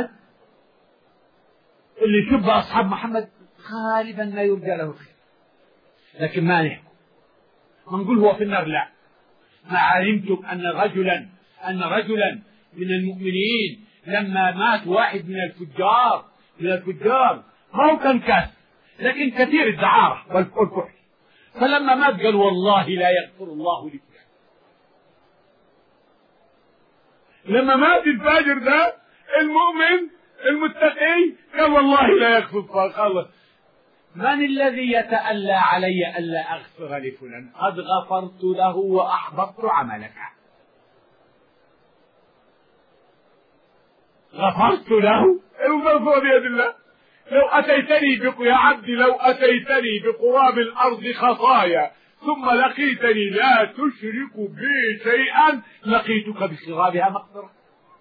محمد غالبا ما يرجى له الخير، لكن ما نحكم ما نقول هو في النار، لا. ما علمتم أن رجلا من المؤمنين لما مات واحد من الفجار ما هو كان كافر لكن كثير الدعارة والكحل، فلما مات قال والله لا يغفر الله لك. لما مات الفاجر ده المؤمن المتقي قال والله لا يغفر. فقال من الذي يتألى علي ألا أغفر لفلان؟ قد غفرت له وأحبطت عملك. غفرت له، المغفرة بيد الله. لو أتيتني بقراب الأرض خطايا ثم لقيتني لا تشرك بي شيئا لقيتك بصغابها مغفرة.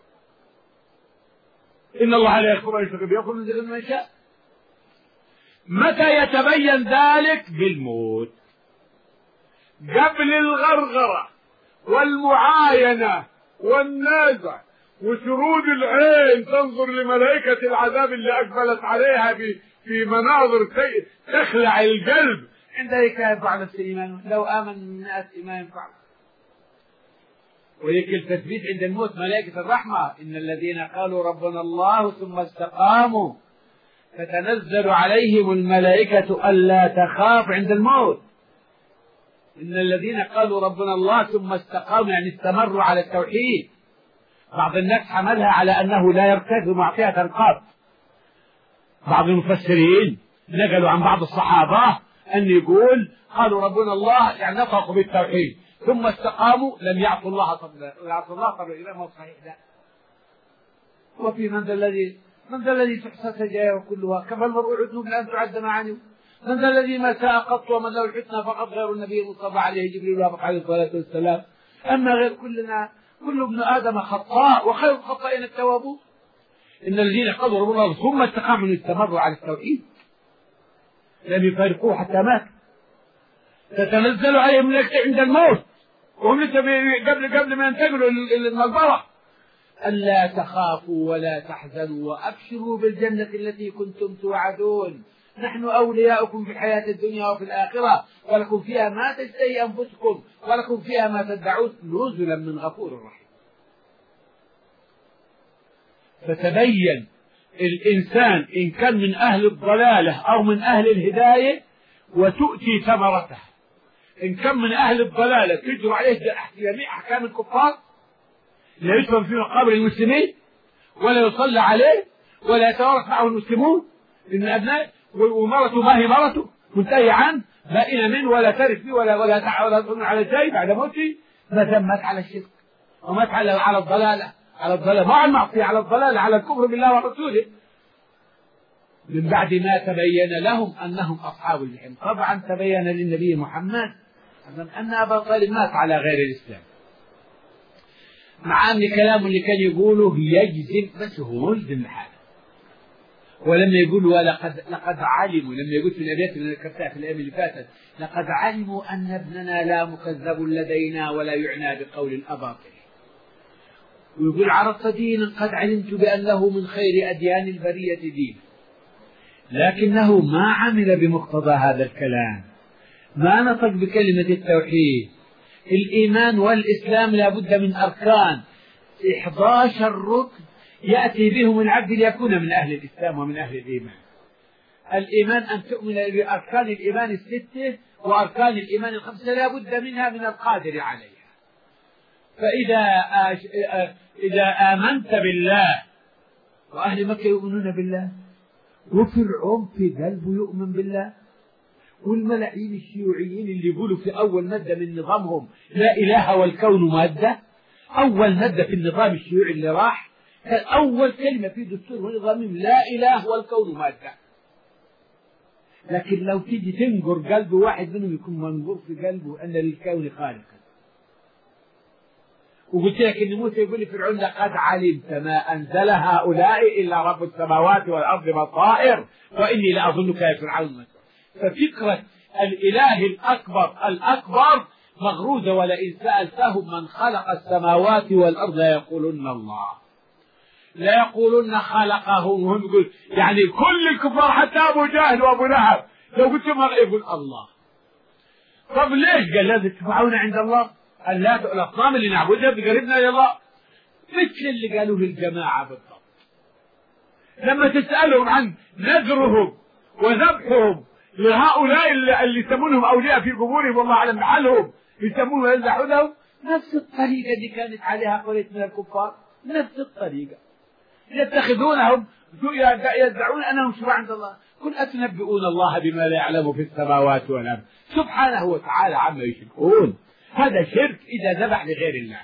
إن الله لا يغفر أن يشرك به ويغفر من شاء. متى يتبين ذلك؟ بالموت، قبل الغرغرة والمعاينة والنازع وشرود العين تنظر لملائكة العذاب اللي أقبلت عليها في مناظر تخلع القلب. عندك ينفع نفس الإيمان، لو آمن الناس ما ينفع. ويكل التثبيت عند الموت ملائكة الرحمة، إن الذين قالوا ربنا الله ثم استقاموا تتنزل عليهم الملائكة ألا تخاف عند الموت. إن الذين قالوا ربنا الله ثم استقاموا يعني استمروا على التوحيد. بعض الناس حملها على أنه لا يرتكب معصية قط. بعض المفسرين نقلوا عن بعض الصحابة أن يقول قالوا ربنا الله يعني نطقوا بالتوحيد ثم استقاموا لم يعصوا الله قبل الإمام الصحيح. لا. وفي من ذا الذي تحصى سجاياه كلها كما المرء عدن بأن تعد معانيه. من ذا الذي ما ساء قط ومن له الحسنى فقط غير النبي المصطفى عليه جبريل وافق عليه الصلاة والسلام. أما غير كل ابن آدم خطاء وخير الخطائين التوابون. إن الذين قالوا ربنا الله ثم استقاموا استمروا على التوحيد لم يفارقوه حتى مات. تتنزل عليهم الملائكة عند الموت وهم لسه قبل ما ينتقلوا المقبرة ألا تخافوا ولا تحزنوا وأبشروا بالجنة التي كنتم توعدون نحن أولياؤكم في الحياة الدنيا وفي الآخرة ولكم فيها ما تشتهي أنفسكم ولكم فيها ما تدعون نزلا من غفور رحيم. فتبين الإنسان إن كان من أهل الضلالة أو من أهل الهداية وتؤتي ثمرته. إن كان من أهل الضلالة تجرى عليه جميع أحكام الكفار، لا يدفن في مقابر المسلمين ولا يصلى عليه ولا يتوارث معه المسلمون إن أبناء، ومرته ما هي مرته منتهي عنه بائن منه ولا ترث فيه ولا تظن على شيء بعد موته، ما دام مات على الشرك ومات على الضلالة، ما على المعصية، على الضلالة، على الكفر بالله ورسوله، من بعد ما تبين لهم أنهم أصحاب الجحيم. طبعا تبين للنبي محمد أن أبا طالب مات على غير الإسلام، مع أن كلامه اللي كان يقوله يجزم، بس هو ملزم لحاله. ولما يقول لقد علموا، لما يقول في الأبيات اللي ذكرتها في الأيام اللي فاتت، لقد علموا أن ابننا لا مكذب لدينا ولا يعنى بقول الأباطل. ويقول عرفت دينا قد علمت بأنه من خير أديان البرية دين، لكنه ما عمل بمقتضى هذا الكلام، ما نطق بكلمة التوحيد. الإيمان والإسلام لا بد من أركان 11 ركن يأتي بهم العبد ليكون من أهل الإسلام ومن أهل الإيمان. الإيمان أن تؤمن بأركان الإيمان 6، وأركان الإيمان 5 لا بد منها من القادر عليها. فإذا آمنت بالله، وأهل مكة يؤمنون بالله، وفرعون في قلبه يؤمن بالله، والملايين الشيوعيين اللي يقولوا في أول مادة من نظامهم لا إله والكون مادة، أول مادة في النظام الشيوعي اللي راح كان أول كلمة في دستور ونظامهم لا إله والكون مادة. لكن لو تيجي تنقر قلب واحد منهم يكون منقور في قلبه أن للكون خالقا. وقلت لك إن موسى يقول لفرعون لقد علمت ما أنزل هؤلاء إلا رب السماوات والأرض بصائر وإني لأظنك يا فرعون. ففكرة الإله الأكبر مغروزة، ولئن سألتهم من خلق السماوات والأرض لا يقولون الله، لا يقولون خلقهم. وهم يقول يعني كل الكفار حتى أبو جهل وأبو لهب لو قلت ما يقول الله. طب ليش؟ قال لازم تدفعون عند الله، الأصنام اللي نعبدها بقربنا إلى الله، مثل اللي قالوه الجماعة بالضبط. لما تسألهم عن نذرهم وذبحهم لهؤلاء اللي يسمونهم أولياء في قبورهم والله أعلم بحالهم يسمونهم ويذبحونهم، نفس الطريقة اللي كانت عليها قرية من الكفار، نفس الطريقة يتخذونهم يدعون أنهم شفعاء عند الله. قل أتنبئون الله بما لا يعلم في السماوات والأرض سبحانه وتعالى عما يشركون. هذا شرك إذا ذبح لغير الله،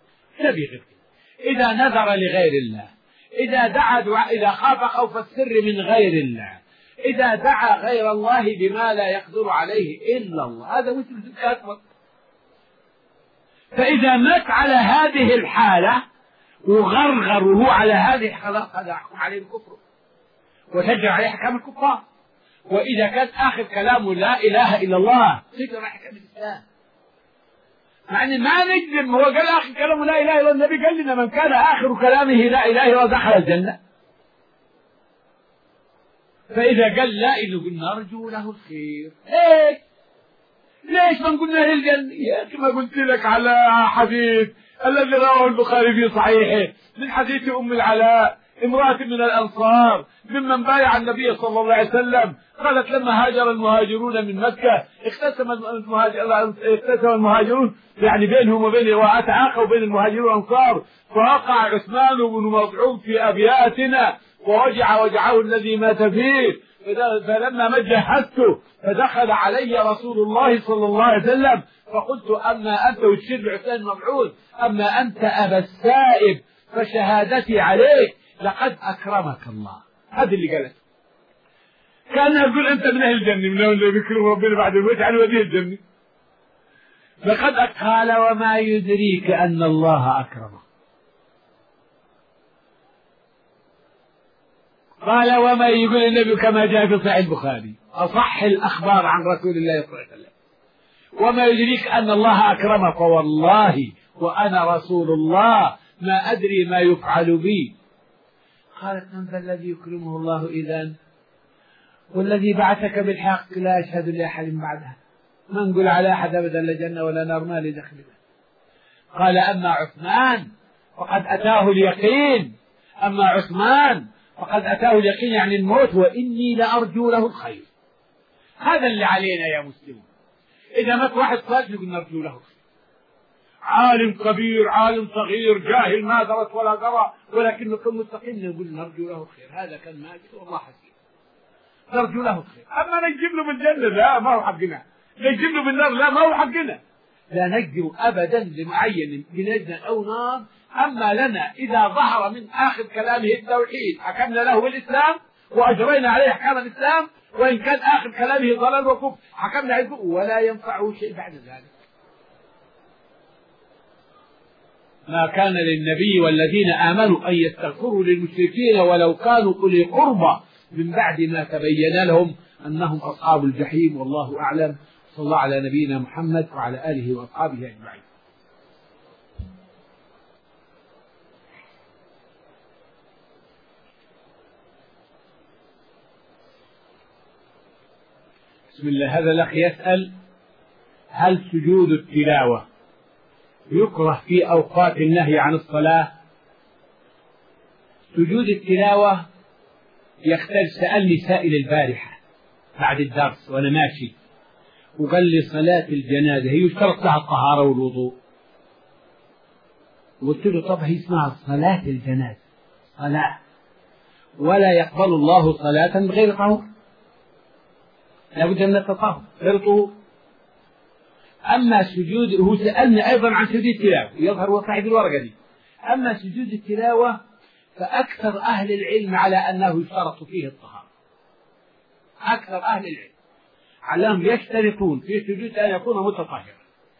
إذا نذر لغير الله، إذا إذا خاف خوف السر من غير الله، إذا دعا غير الله بما لا يقدر عليه إلا الله، هذا مثل الشرك الأكبر. فإذا مات على هذه الحالة وغرغر وهو على هذه الحالة هذا يحكم عليه الكفر وتجري عليه أحكام الكفار. وإذا كان آخر كلامه لا إله إلا الله تجري عليه أحكام الإسلام، مع أن ما نجزم. هو قال آخر كلامه لا إله إلا الله، النبي قال لنا من كان آخر كلامه لا إله إلا الله دخل الجنة. فإذا قال لا إله قلنا نرجو له الخير. ليش ما قلنا له الجنة؟ يا أخي ما قلت لك على حديث الذي رواه البخاري في صحيحه من حديث أم العلاء امرأة من الأنصار ممن بايع النبي صلى الله عليه وسلم، قالت لما هاجر المهاجرون من مكة اقتسم المهاجرون يعني بينهم وبين وتعاقوا بين المهاجرين والأنصار، فوقع عثمان بن مظعون في أبياتنا وجعه الذي مات فيه. فلما ما جهزته فدخل علي رسول الله صلى الله عليه وسلم فقلت أما أنت، وتشير بعثمان مبعوث، أما أنت أبا السائب فشهادتي عليك لقد أكرمك الله. هذا اللي قالت. كان يقول أنت من أهل الجنة، من اللي بيكرم ربنا بعد الموت يعني وديه الجنة. لقد قال وما يدريك أن الله أكرمه. قال وما يقول النبي كما جاء في صحيح البخاري أصح الأخبار عن رسول الله صلى الله عليه وسلم، وما يدريك أن الله أكرمه، فوالله وأنا رسول الله ما أدري ما يفعل بي. قالت من ذا الذي يكرمه الله إذن؟ والذي بعثك بالحق لا أشهد لأحد بعدها، ما نقول على أحد أبدا لا جنة ولا نار ما لدخل. قال أما عثمان فقد أتاه اليقين أما عثمان فقد أتاه اليقين يعني الموت، وإني لأرجو له الخير. هذا اللي علينا يا مسلمون. إذا مات واحد صالح نقول نرجو له الخير، عالم كبير عالم صغير جاهل ما درس ولا قرأ ولكنه كان مستقيم نقول نرجو له الخير، هذا كان ماجد والله حسين، نرجو له الخير. أما نجيب له بالجنة لا ما هو حقنا، نجيب له بالنار لا ما هو حقنا، لا نجر أبدا لمعين بنجنة أو نار. أما لنا إذا ظهر من آخر كلامه التوحيد حكمنا له بالإسلام وأجرينا عليه أحكام الإسلام، وإن كان آخر كلامه ضلال وكفر حكمنا عليه ولا ينفعه شيء بعد ذلك. ما كان للنبي والذين آمنوا أن يستغفروا للمشركين ولو كانوا أولي قربى من بعد ما تبين لهم أنهم أصحاب الجحيم. والله أعلم. صلى الله على نبينا محمد وعلى آله وأصحابه أجمعين. بسم الله. هذا الأخ يسأل: هل سجود التلاوة يكره في أوقات النهي عن الصلاة؟ سجود التلاوة يختلف. سألني سائل البارحة بعد الدرس وأنا ماشي وقال لي: صلاة الجنازة هي يشترط لها الطهارة والوضوء؟ قلت له: طب هي اسمها صلاة الجنازة صلاة، ولا يقبل الله صلاة بغير طهور، لابد من التطهر غير طهور. أما سجود، هو سألني أيضا عن سجود التلاوة، يظهر وصاحب الورقة دي. أما سجود التلاوة فأكثر أهل العلم على أنه يشترط فيه الطهارة، أكثر أهل العلم على أنهم يشترطون في سجود أن يكون متطهرا،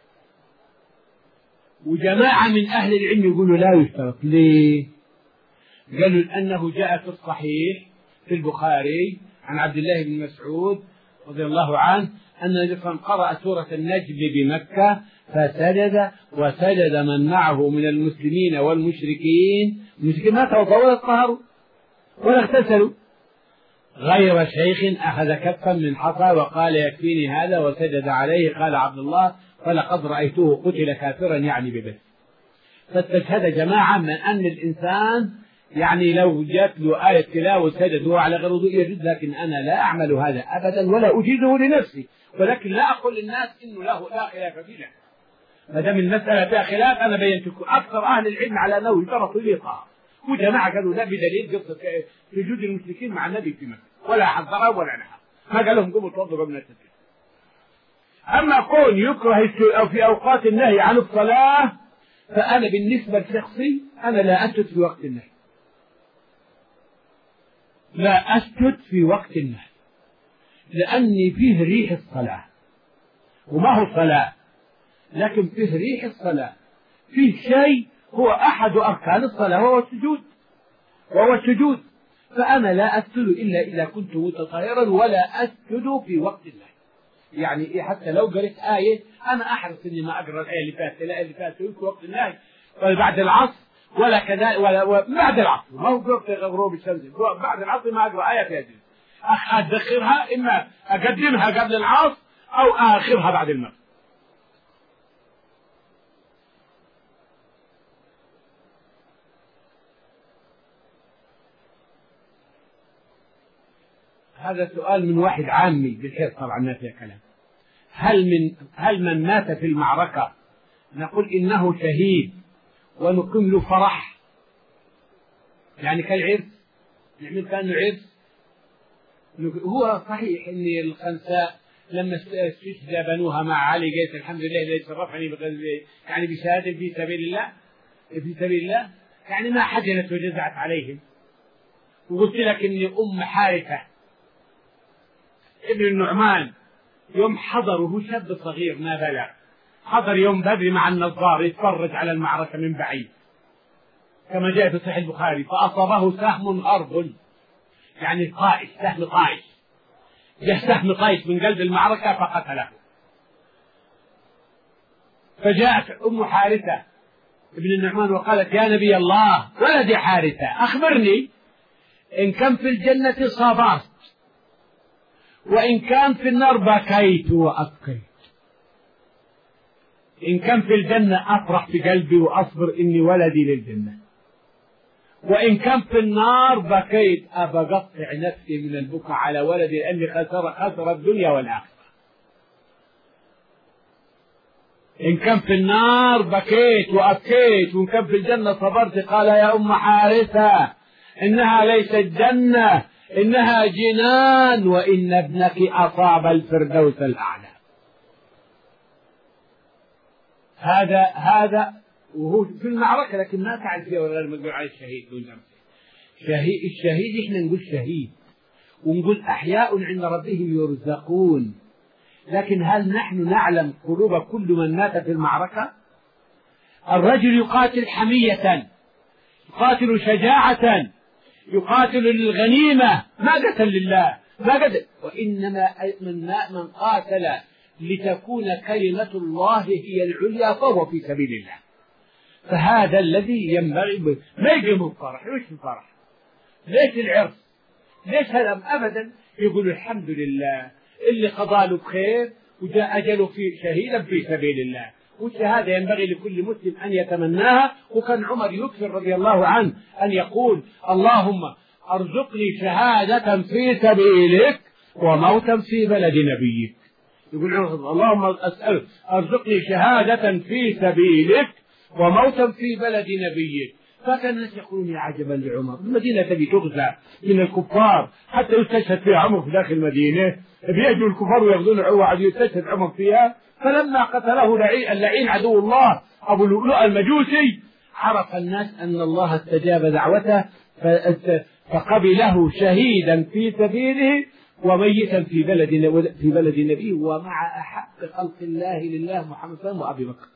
وجماعة من أهل العلم يقولوا لا يشترط. ليه؟ قالوا لأنه جاء في الصحيح في البخاري عن عبد الله بن مسعود رضي الله عنه أن النبي قرأ سورة النجم بمكة فسجد، وسجد من معه من المسلمين والمشركين. المشركين ما توضأوا ولا اطهروا ولا اغتسلوا، غير شيخ أخذ كفا من حصى وقال: يكفيني هذا، وسجد عليه. قال عبد الله: فلقد رأيته قتل كافرا يعني ببث. فاستشهد جماعة من أن الإنسان يعني لو جاءت له آية تلاوة سجد وهو على غير وضوء يجوز، لكن أنا لا أعمل هذا أبدا ولا أجيزه لنفسي، ولكن لا أقول للناس إنه له لا خلاف فيه. ما دام المسألة فيها خلاف أنا بينت أكثر أهل العلم على أنه يشترط لي طهارة، وجماعة قالوا لا بدليل قصة سجود المشركين مع النبي في مكة ولا حذرها ولا نهى، ما قال لهم قوموا توضوا قبل التسجيل. أما كون يكره أو في أوقات النهي عن الصلاة، فأنا بالنسبة لشخصي أنا لا أسجد في وقت النهي، لا أسجد في وقت النهي، لأني فيه ريح الصلاة، وما هو صلاة لكن فيه ريح الصلاة، فيه شيء هو أحد أركان الصلاة وهو السجود، فأنا لا أسجد إلا إذا كنت متطهرا، ولا أسجد في وقت النهي. يعني حتى لو قرأت آية أنا أحرص إني ما أقرأ الآية اللي فاتت في وقت النهي بعد العصر ولا كذا ولا بعد العصر، ما هو وقت غروب الشمس، بعد العصر ما أقرأ آية فيها جزء، أدخرها إما أقدمها قبل العصر أو آخرها بعد المغرب. هذا سؤال من واحد عامي بالحيث طبعا ما فيها كلام. هل من مات في المعركة نقول إنه شهيد ونقيم له فرح، يعني كالعرس نعمل كأنه عرس؟ هو صحيح ان الخنساء لما استشهد بنوها مع علي قالت الحمد لله الذي شرفني يعني بشهاده في سبيل الله يعني ما حزنت وجزعت عليهم. وقلت لك ان ام حارثه ابن النعمان يوم حضر وهو شاب صغير ما بلغ، حضر يوم بدر مع النظار يتفرج على المعركه من بعيد كما جاء في صحيح البخاري، فأصابه سهم غرب يعني طائش، سهم طائش، جاء سهم طائش من قلب المعركة فقتله. فجاءت أم حارثة ابن النعمان وقالت: يا نبي الله ولدي حارثة أخبرني إن كان في الجنة صبرت وإن كان في النار بكيت وأبكيت، إن كان في الجنة أفرح في قلبي وأصبر إني ولدي للجنة، وإن كان في النار بكيت أبقطع نفسي من البكاء على ولدي لأني خسر الدنيا والآخرة. إن كان في النار بكيت وأبكيت، وإن كان في الجنة صبرت. قال يا أم حارثة إنها ليست جنة، إنها جنان، وإن ابنك أصاب الفردوس الأعلى. هذا وهو في المعركة، لكن ما تعرف فيها ولا نقول عليه الشهيد. الشهيد إحنا نقول شهيد ونقول أحياء عند ربهم يرزقون، لكن هل نحن نعلم قلوب كل من مات في المعركة؟ الرجل يقاتل حمية، يقاتل شجاعة، يقاتل للغنيمة، ما قتل لله، ما قتل، وإنما من قاتل لتكون كلمة الله هي العليا فهو في سبيل الله. فهذا الذي ينبغي. ما يجي من فرح. ليش الفرح؟ ليش العرس؟ ليش هذا؟ أبدا. يقول الحمد لله اللي قضى له بخير وجاء أجله في شهيدا في سبيل الله. والشهادة ينبغي لكل مسلم أن يتمناها. وكان عمر يكثر رضي الله عنه أن يقول اللهم ارزقني شهادة في سبيلك وموتا في بلد نبيك. يقول اللهم أسأل ارزقني شهادة في سبيلك وموتا في بلد نبيك. فكان الناس يقولون يا عجبا لعمر، المدينة تبي تغزى من الكفار حتى يستشهد فيها عمر في داخل المدينة، بيجوا الكفار ويأخذون عوة يستشهد عمر فيها. فلما قتله اللعين عدو الله أبو لؤلؤ المجوسي عرف الناس أن الله استجاب دعوته فقبله شهيدا في سبيله وميتا في بلد النبي ومع أحق خلق الله لله محمد صلى الله عليه وسلم وأبي بكر.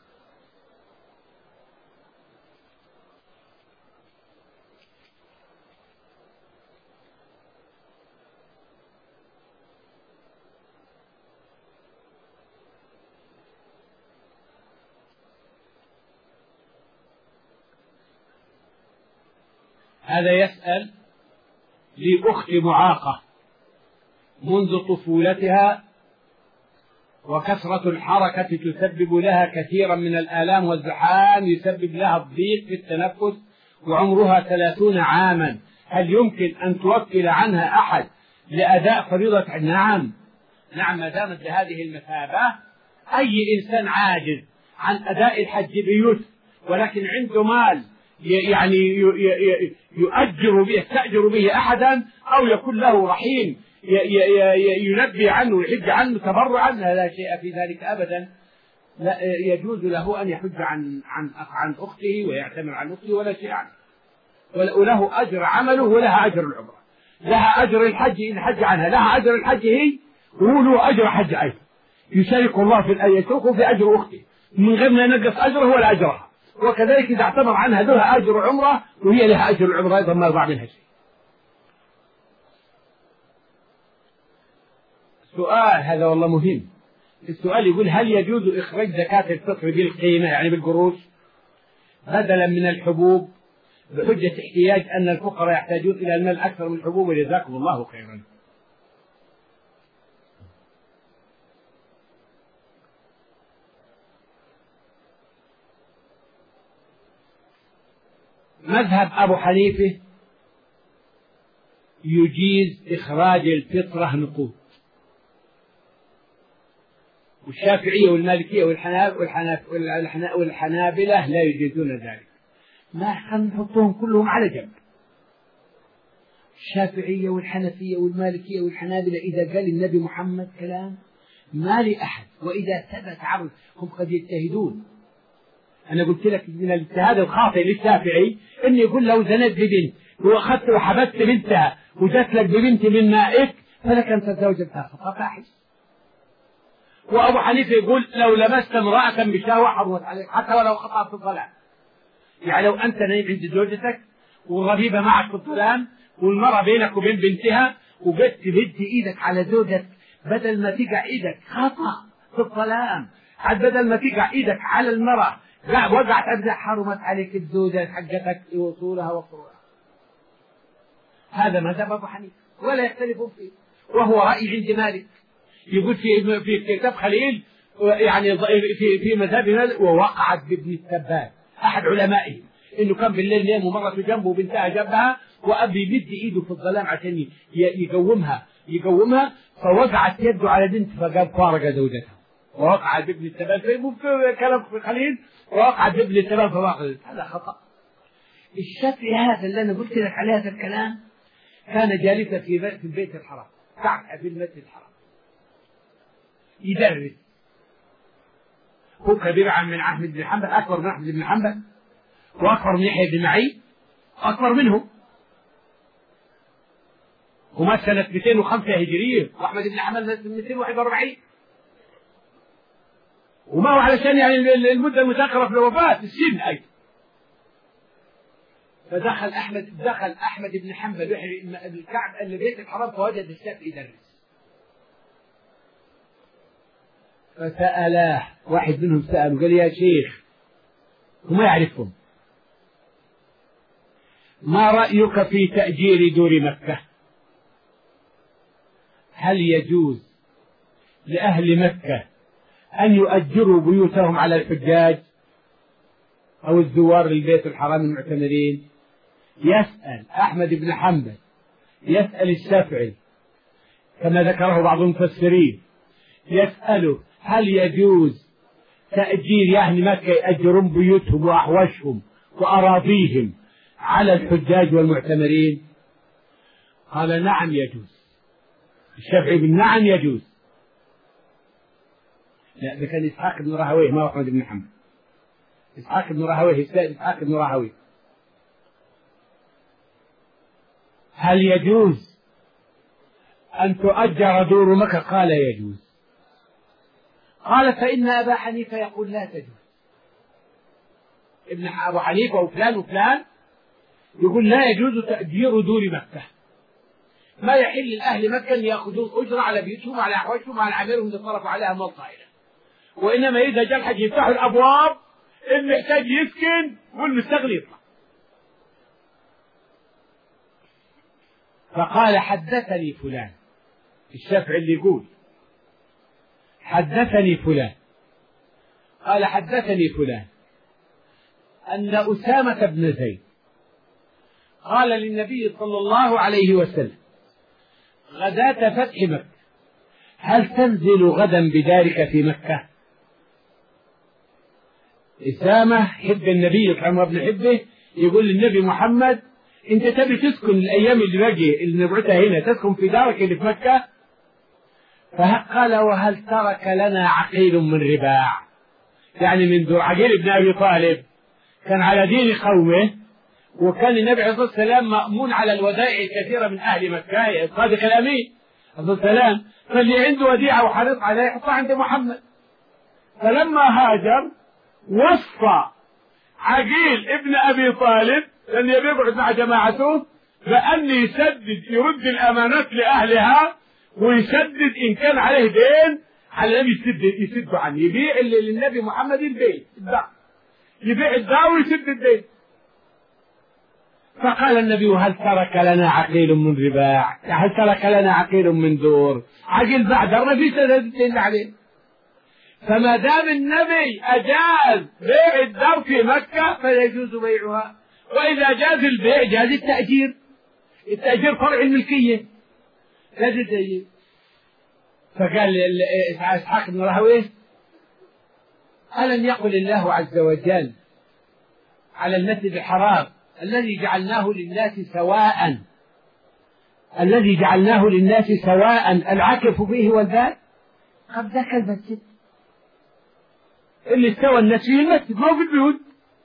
هذا يسأل لأخت معاقة منذ طفولتها، وكثرة الحركة تسبب لها كثيرا من الآلام والزحام، يسبب لها الضيق في التنفس، وعمرها 30 عاما. هل يمكن أن توكل عنها أحد لأداء فريضة؟ نعم ما دامت بهذه المثابة. أي إنسان عاجز عن أداء الحج بيسر ولكن عنده مال يعني يستأجر به أحدا أو يكون له رحيم ينبي عنه ويحج عنه تبرعا، لا شيء في ذلك أبدا. لا يجوز له أن يحج عن أخته ويعتمر عن أخته ولا شيء عنه، وله أجر عمله ولها أجر العمرة، لها أجر الحج إن حج عنها، لها أجر الحج هي وله أجر حج أيضا. يشارك الله في الآية في أجر أخته من غير ما ينقص أجره ولا أجرها. وكذلك إذا اعتمر عنها لها أجر عمرة وهي لها أجر العمرة أيضا ما يضع منها شيء. سؤال هذا والله مهم. السؤال يقول هل يجوز إخراج زكاة الفطر بالقيمة يعني بالقروش بدلا من الحبوب بحجة احتياج أن الفقراء يحتاجون إلى المال أكثر من الحبوب؟ وجزاكم الله خيرا. مذهب أبو حنيفة يجيز إخراج الفطرة نقود، والشافعية والمالكية والحنابلة لا يجيزون ذلك. ما نحطهم كلهم على جنب. الشافعية والحنفية والمالكية والحنابلة إذا قال النبي محمد كلام ما لأحد، وإذا ثبت عنه هم قد يجتهدون. أنا قلت لك من الاجتهاد الخاطئ للشافعي إن يقول لو زنت ببنت وأخذت وحبست بنتها وجت لك ببنت من مائك فلك أن تتزوج بها فاحش. وأبو حنيفة يقول لو لمست امرأة بشهوة حرمت عليك حتى ولو خطأت في الظلام. يعني لو أنت نايم عند زوجتك والربيبة معك في الظلام والمرأة بينك وبين بنتها وجت تمد إيدك على زوجك بدل ما تقع إيدك خطأ في الظلام، عاد بدل ما تقع إيدك على المرأة وقعت أبدا حرمت عليك الزوجة حقتك وصولها وفروعها. هذا مذهب أبو حنيفة ولا يختلفون فيه، وهو رأي عند مالك. يقول في كتاب خليل يعني في مذهب مالك ووقعت بابن السباك أحد علمائه إنه كان بالليل نام ومرته جنبه وبنتها جنبها، وأبي يمد إيده في الظلام عشان يقومها، فوقعت يده على بنت فقال فارق زوجته، ووقع بابن التبان في كلام خليل، ووقع بابن التبان فراقت. هذا خطأ. الشافعي هذا اللي أنا قلت لك عليه هذا الكلام كان جالسا في البيت الحرام، قاعد في المسجد الحرام يدرس. هو كبير عن من أحمد بن حنبل، أكبر من أحمد بن حنبل، وأكبر من يحيى بن معين، أكبر منه. ومات سنة 205 هجرية، وأحمد بن حنبل مات 241. وما هو علشان يعني المدة المتأخرة في الوفاة، السن أيضا. فدخل أحمد بن حنبل الكعب اللي بيت الحرام، فوجد الشافعي يدرس. فسألاه، واحد منهم سأله قال يا شيخ، وما يعرفهم، ما رأيك في تأجير دور مكة؟ هل يجوز لأهل مكة أن يؤجروا بيوتهم على الحجاج أو الزوار للبيت الحرام المعتمرين؟ يسأل أحمد بن حنبل، يسأل الشافعي كما ذكره بعض المفسرين، يسأله هل يجوز تأجير أهل مكة يأجرون بيوتهم وأحواشهم وأراضيهم على الحجاج والمعتمرين؟ قال نعم يجوز. الشافعي بن نعم يجوز. لا، ده كان إسحاق بن راهويه، ما هو أحمد بن حنبل. إسحاق بن راهويه، إسحاق بن راهويه. هل يجوز أن تؤجر دور مكة؟ قال يجوز. قال فإن أبا حنيفة يقول لا تجوز. ابن أبو حنيفة وفلان وفلان يقول لا يجوز تأجير دور مكة، ما يحل لأهل مكة أن يأخذون أجرة على بيوتهم وعلى أحواشهم وعلى عميرهم اللي صرفوا عليها مال طائلة، وإنما إذا جاء الحج يفتحوا الأبواب، المحتاج يسكن والمستغني يطلع. فقال حدثني فلان، الشافعي اللي يقول حدثني فلان، قال حدثني فلان أن أسامة بن زيد قال للنبي صلى الله عليه وسلم غداة فتح مكة هل تنزل غدا بدارك في مكة؟ أسامة حب النبي كما ابن حبه، يقول للنبي محمد أنت تبي تسكن الأيام اللي باقي اللي نبعتها هنا تسكن في دارك اللي في مكة؟ فقال وهل ترك لنا عقيل من رباع؟ يعني من دور عقيل بن أبي طالب كان على دين قومه، وكان النبي عليه الصلاة والسلام مأمون على الودائع الكثيرة من أهل مكة، الصادق الأمين عليه الصلاة والسلام، فاللي عنده وديعة وحريص عليه يحطها عند محمد. فلما هاجر وصى عقيل ابن أبي طالب لأن يبعد مع جماعته بأن يرد الأمانات لأهلها، ويسدد إن كان عليه دين على النبي يسد عنه، يبيع للنبي محمد البيت، يبيع الدار ويسد الدين. فقال النبي هل ترك لنا عقيل من رباع؟ هل ترك لنا عقيل من دور؟ عقيل بعد ما في سدد الدين عليه. فما دام النبي أجاز بيع الدار في مكة فلا يجوز بيعها، وإذا جاز البيع جاز التأجير. التأجير فرع الملكية لا تتأجير. فقال إسحاق بن راهويه ألم يقل الله عز وجل على المسجد الحرام الذي جعلناه للناس سواء العاكف فيه والباد؟ قد ذاك المسجد اللي استوى الناس فيه المسجد ما هو في البيوت.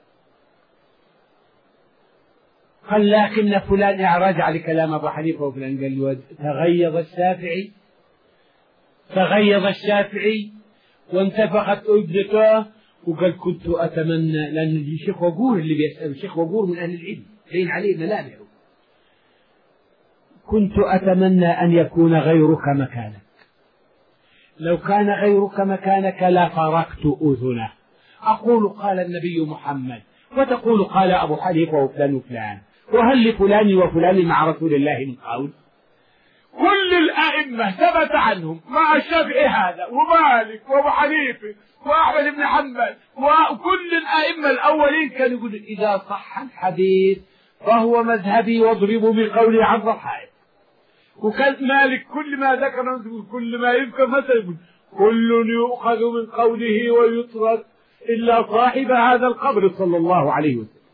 قال لكن فلان راجع لكلام أبو حنيفة وفلان قال تغيظ الشافعي وانتفخت أجرته، وقال كنت أتمنى، لأن الشيخ وقور اللي بيسأل، الشيخ وقور من أهل العلم بين عليه ملامح، كنت أتمنى أن يكون غيرك مكانك، لو كان غيرك مكانك لفرقت أذنه، أقول قال النبي محمد وتقول قال أبو حنيفة وفلان وفلان، وهل لفلان وفلان مع رسول الله من قول؟ كل الأئمة ثبت عنهم مع الشافعي هذا ومالك وأبو حنيفة وأحمد بن حنبل وكل الأئمة الأولين كانوا يقولوا إذا صح الحديث فهو مذهبي واضربوا بقولي عرض الحائط. وكان مالك كل ما ذكر كل ما يذكر مثلا يقول كل يؤخذ من قوله ويترك إلا صاحب هذا القبر صلى الله عليه وسلم.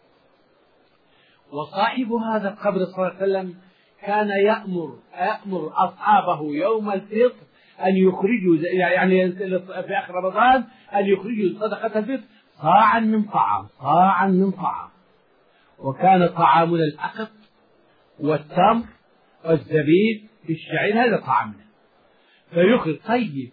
وصاحب هذا القبر صلى الله عليه وسلم كان يأمر أصحابه يوم الفطر أن يخرجوا يعني في آخر رمضان أن يخرجوا صدقة الفطر صاعا من طعام. وكان طعامنا الأقط والتمر والزبيب بالشعير، هذا طعامنا. فيخرج طيب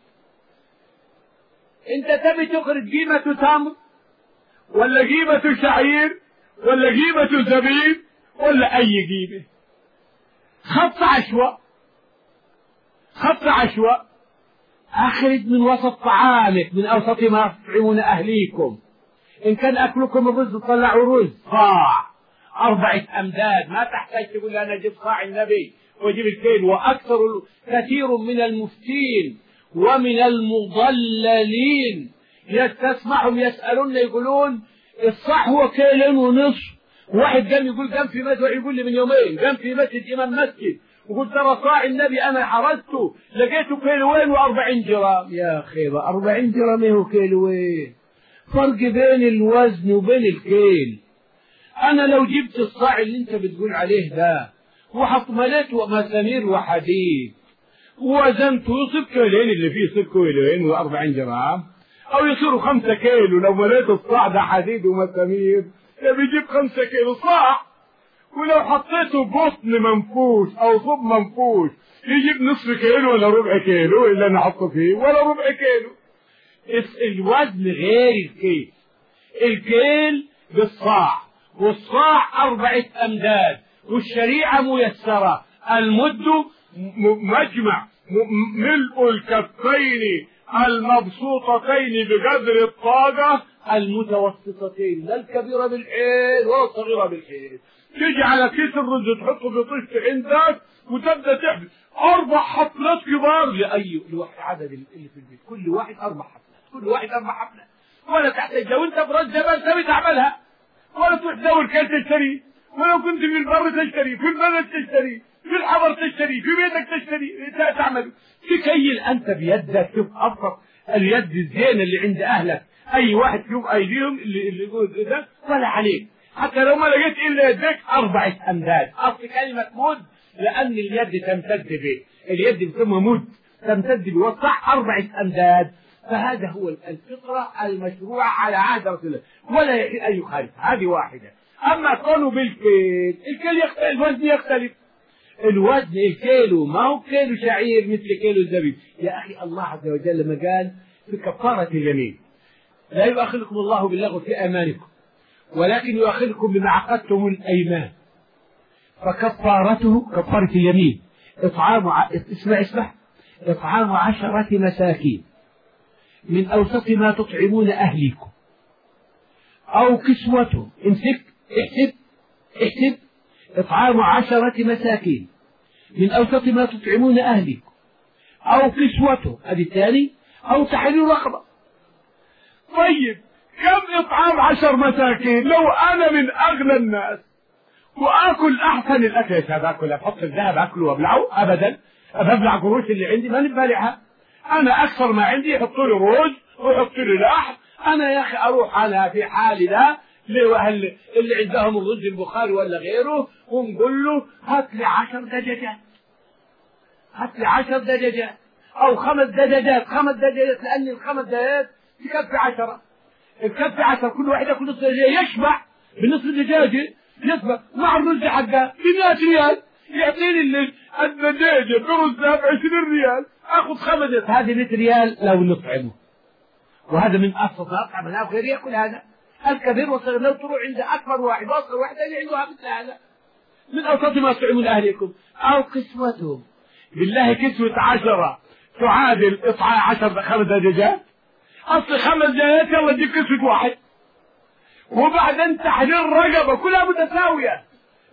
أنت تبي تخرج قيمة تمر ولا قيمة شعير ولا قيمة زبيب ولا أي قيمة؟ خط عشواء أخرج من وسط طعامك، من أوسط ما تطعمون أهليكم. إن كان أكلكم الرز طلعوا رز صاع 4 أمداد، ما تحتاج تقول أنا أجيب صاع النبي وأجيب الكيل. وأكثر كثير من المفتين ومن المضللين تسمعهم يسألون يقولون الصاع هو 2.5 كيلو. واحد قام يقول قام في مسجد، يقول لي من يومين قام في مسجد إمام مسجد وقلت ترى صاع النبي أنا حرزته لقيته 2.40 جرام. يا أخي 40 جرام هو 2 كيلو، فرق بين الوزن وبين الكيل. أنا لو جبت الصاع اللي أنت بتقول عليه ده وحط مليته مسامير وحديد ووزنته يصير 2 كيلو، اللي فيه يصير 2.40 جرام، أو يصيروا 5 كيلو لو مليت الصاع ده حديد ومسامير بيجيب 5 كيلو صاع. ولو حطيته بطن منفوش أو صب منفوش يجيب نصف كيلو ولا ربع كيلو اللي أنا حطه فيه، ولا ربع كيلو. الوزن غير الكيل. الكيل بالصاع والصاع 4 أمداد، والشريعة ميسرة. المد مجمع ملء الكفين المبسوطتين بقدر الطاقة المتوسطتين، لا الكبيرة بالحيل ولا الصغيرة بالحيل. تيجي على كيس الرز تحطه في طشت عندك وتبدأ تحمل 4 حفلات كبار لأي الواحد عدد اللي في البيت، كل واحد 4 حفلات، ولا تحتاج لو انت برز جبل تبي تعملها، ولا تروح تدور كيل تشتري، ولو كنت في البر تشتري، في البلد تشتري، في الحضر تشتري، في بيتك تشتري تعمل. تكيل انت بيدك. شوف ابسط اليد الزينه اللي عند اهلك، اي واحد فيهم ايديهم اللي يقول ده ولا عليك، حتى لو ما لقيت الا يدك 4 أمداد. اصل كلمه مد لان اليد تمتد به، اليد بتسمى مد تمتد بوسع 4 أمداد. فهذا هو الفطره المشروعه على عهد رسول الله، ولا يحل ان يخالف. هذه واحده. اما كونه بالكيل، الكيل يختلف، الوزن يختلف. الوزن الكيلو ما هو كيلو شعير مثل كيلو الزبيب. يا أخي الله عز وجل لما قال في كفارة اليمين لا يؤاخذكم الله باللغو في أيمانكم ولكن يؤاخذكم بما عقدتم الأيمان، فكفارته كفارة اليمين إطعام 10 مساكين من أوسط ما تطعمون أهليكم أو كسوتهم. احسب إطعام 10 مساكين من أوسط ما تطعمون أهلكم أو كسوته، هذه الثاني، أو تحرير رقبة. طيب كم إطعام 10 مساكين؟ لو أنا من أغنى الناس وآكل أحسن الأكل، يا شباب آكل أحط الذهب أكله وأبلعه؟ أبدا. أبلع قروش اللي عندي ما نبلعها. أنا أكثر ما عندي يحطوا لي روج ويحطوا لي لحم. أنا يا أخي أروح أنا في حالي ده اللي عندهم الرز البخاري ولا غيره ونقول له هات لي 10 دجاجات، هات لي 10 دجاجات أو 5 دجاجات، 5 دجاجات، لأن ال5 دجاجات تكفي 10، تكفي 10، كل واحد يأكل نصف دجاجة يشبع بنصف دجاجة، يشبع مع الرز حقه ب100 ريال، يعطيني الدجاجة برزها ب20 ريال، آخذ 5، هذه 100 ريال لو نطعمه. وهذا من أبسط الأطعمة، لا غير يأكل هذا. الكبير والصغير لو تروح عند أكبر واحد وأصغر واحد اللي عنده مثل هذا من أوسط ما تطعمون أهلكم أو كسوتهم. بالله كسوة 10 تعادل إطعام 5 دجاجات؟ أصل 5 دجاجات يلا تجيب كسوة واحد، وبعدين تحرير رقبة كلها متساوية.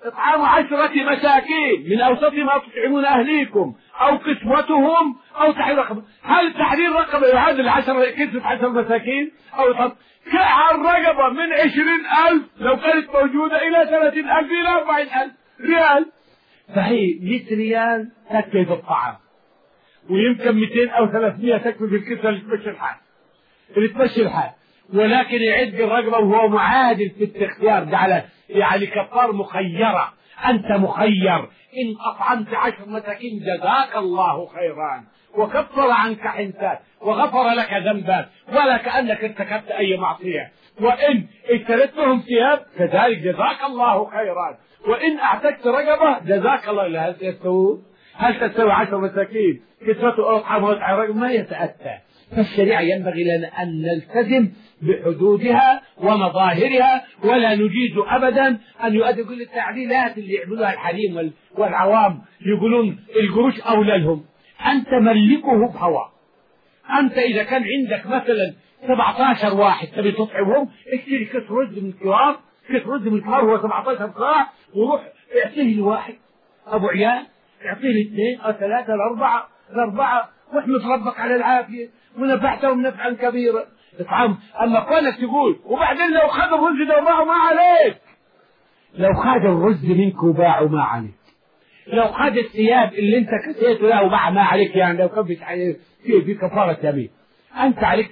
إطعام 10 مساكين من أوسط ما تطعمون أهليكم أو كسوتهم أو تحرير رقبة. هل تحرير رقبة يعادل 10 مساكين أو الرقبة من 20,000 لو كانت موجودة إلى 30,000 إلى 40,000 ريال، فهي 100 ريال تكفي في الطعام، ويمكن 200 أو 300 تكفي في الكسوة اللي تمشي الحال. ولكن يعد الرقبة وهو معادل في الاختيار، جعل يعني كفار مخيرة. أنت مخير، إن أطعمت 10 مساكين جزاك الله خيرا وكفر عنك حنثاك وغفر لك ذنبك ولا كأنك ارتكبت أي معصية. وإن اشتريت لهم ثياب كذلك جزاك الله خيرا. وإن أعتقت رقبة جزاك الله. هل تستوي 10 مساكين كسوته أو طعام وسع رقبة؟ ما يتأتى. فالشريعة ينبغي لنا أن نلتزم بحدودها ومظاهرها، ولا نجيز أبدا أن يؤدي كل التعديلات اللي يعملوها الحريم والعوام، يقولون القروش أولى لهم. أنت ملكه بهوى. أنت إذا كان عندك مثلا 17 واحد تبي تطعمهم، اشتري كيس رز من الكوار، كيس رز من الكوار هو 17 صاع، وروح اعطيه لواحد أبو عيال، اعطيه ل2 أو 3 ل4 واحمد ربك على العافية ونفعتهم نفعا كبيرا. اطعم. أما كونك تقول وبعدين لو خذ الرز ده وباعوا ما عليك، لو خذ الرز منك وباعوا ما عليك، لو خذ الثياب اللي انت كسيته له وباع ما عليك، يعني لو كان في كفارة يمين. أنت عليك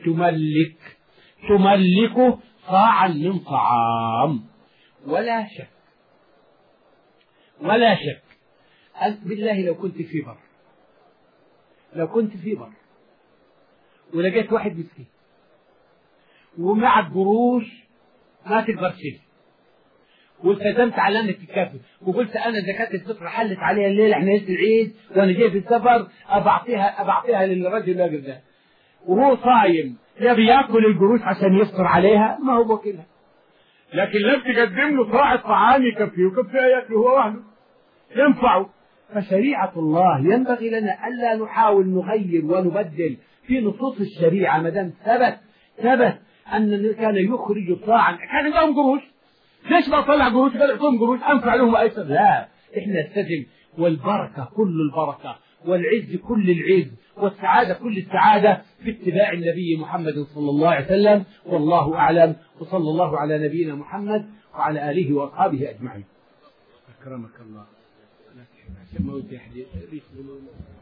تملكه صاعا من طعام. ولا شك بالله لو كنت في بر ولقيت واحد مسكين ومعك قروش ما تقدر تشيل، والتزمت على انك تكافئ، وقلت انا زكاة الفطر حلت عليها الليله، احنا ليله العيد وانا جاي في السفر ابعطيها للرجل اللي ده، وهو صايم يبي ياكل القروش عشان يفطر عليها، ما هو وكيلها. لكن لم تقدم له صاع طعام يكفيه وكفيه ياكله هو وحده ينفعه. فشريعة الله ينبغي لنا ألا نحاول نغير ونبدل في نصوص الشريعة ما دام ثبت أن كان يخرج صاعا، كان لهم قروش، ليش ما طلع قروش؟ قال اعطوهم قروش أنفع لهم وأيسر. لا، إحنا نلتزم، والبركة كل البركة والعز كل العز والسعادة كل السعادة في اتباع النبي محمد صلى الله عليه وسلم. والله أعلم، وصلى الله على نبينا محمد وعلى آله وأصحابه أجمعين. أكرمك الله.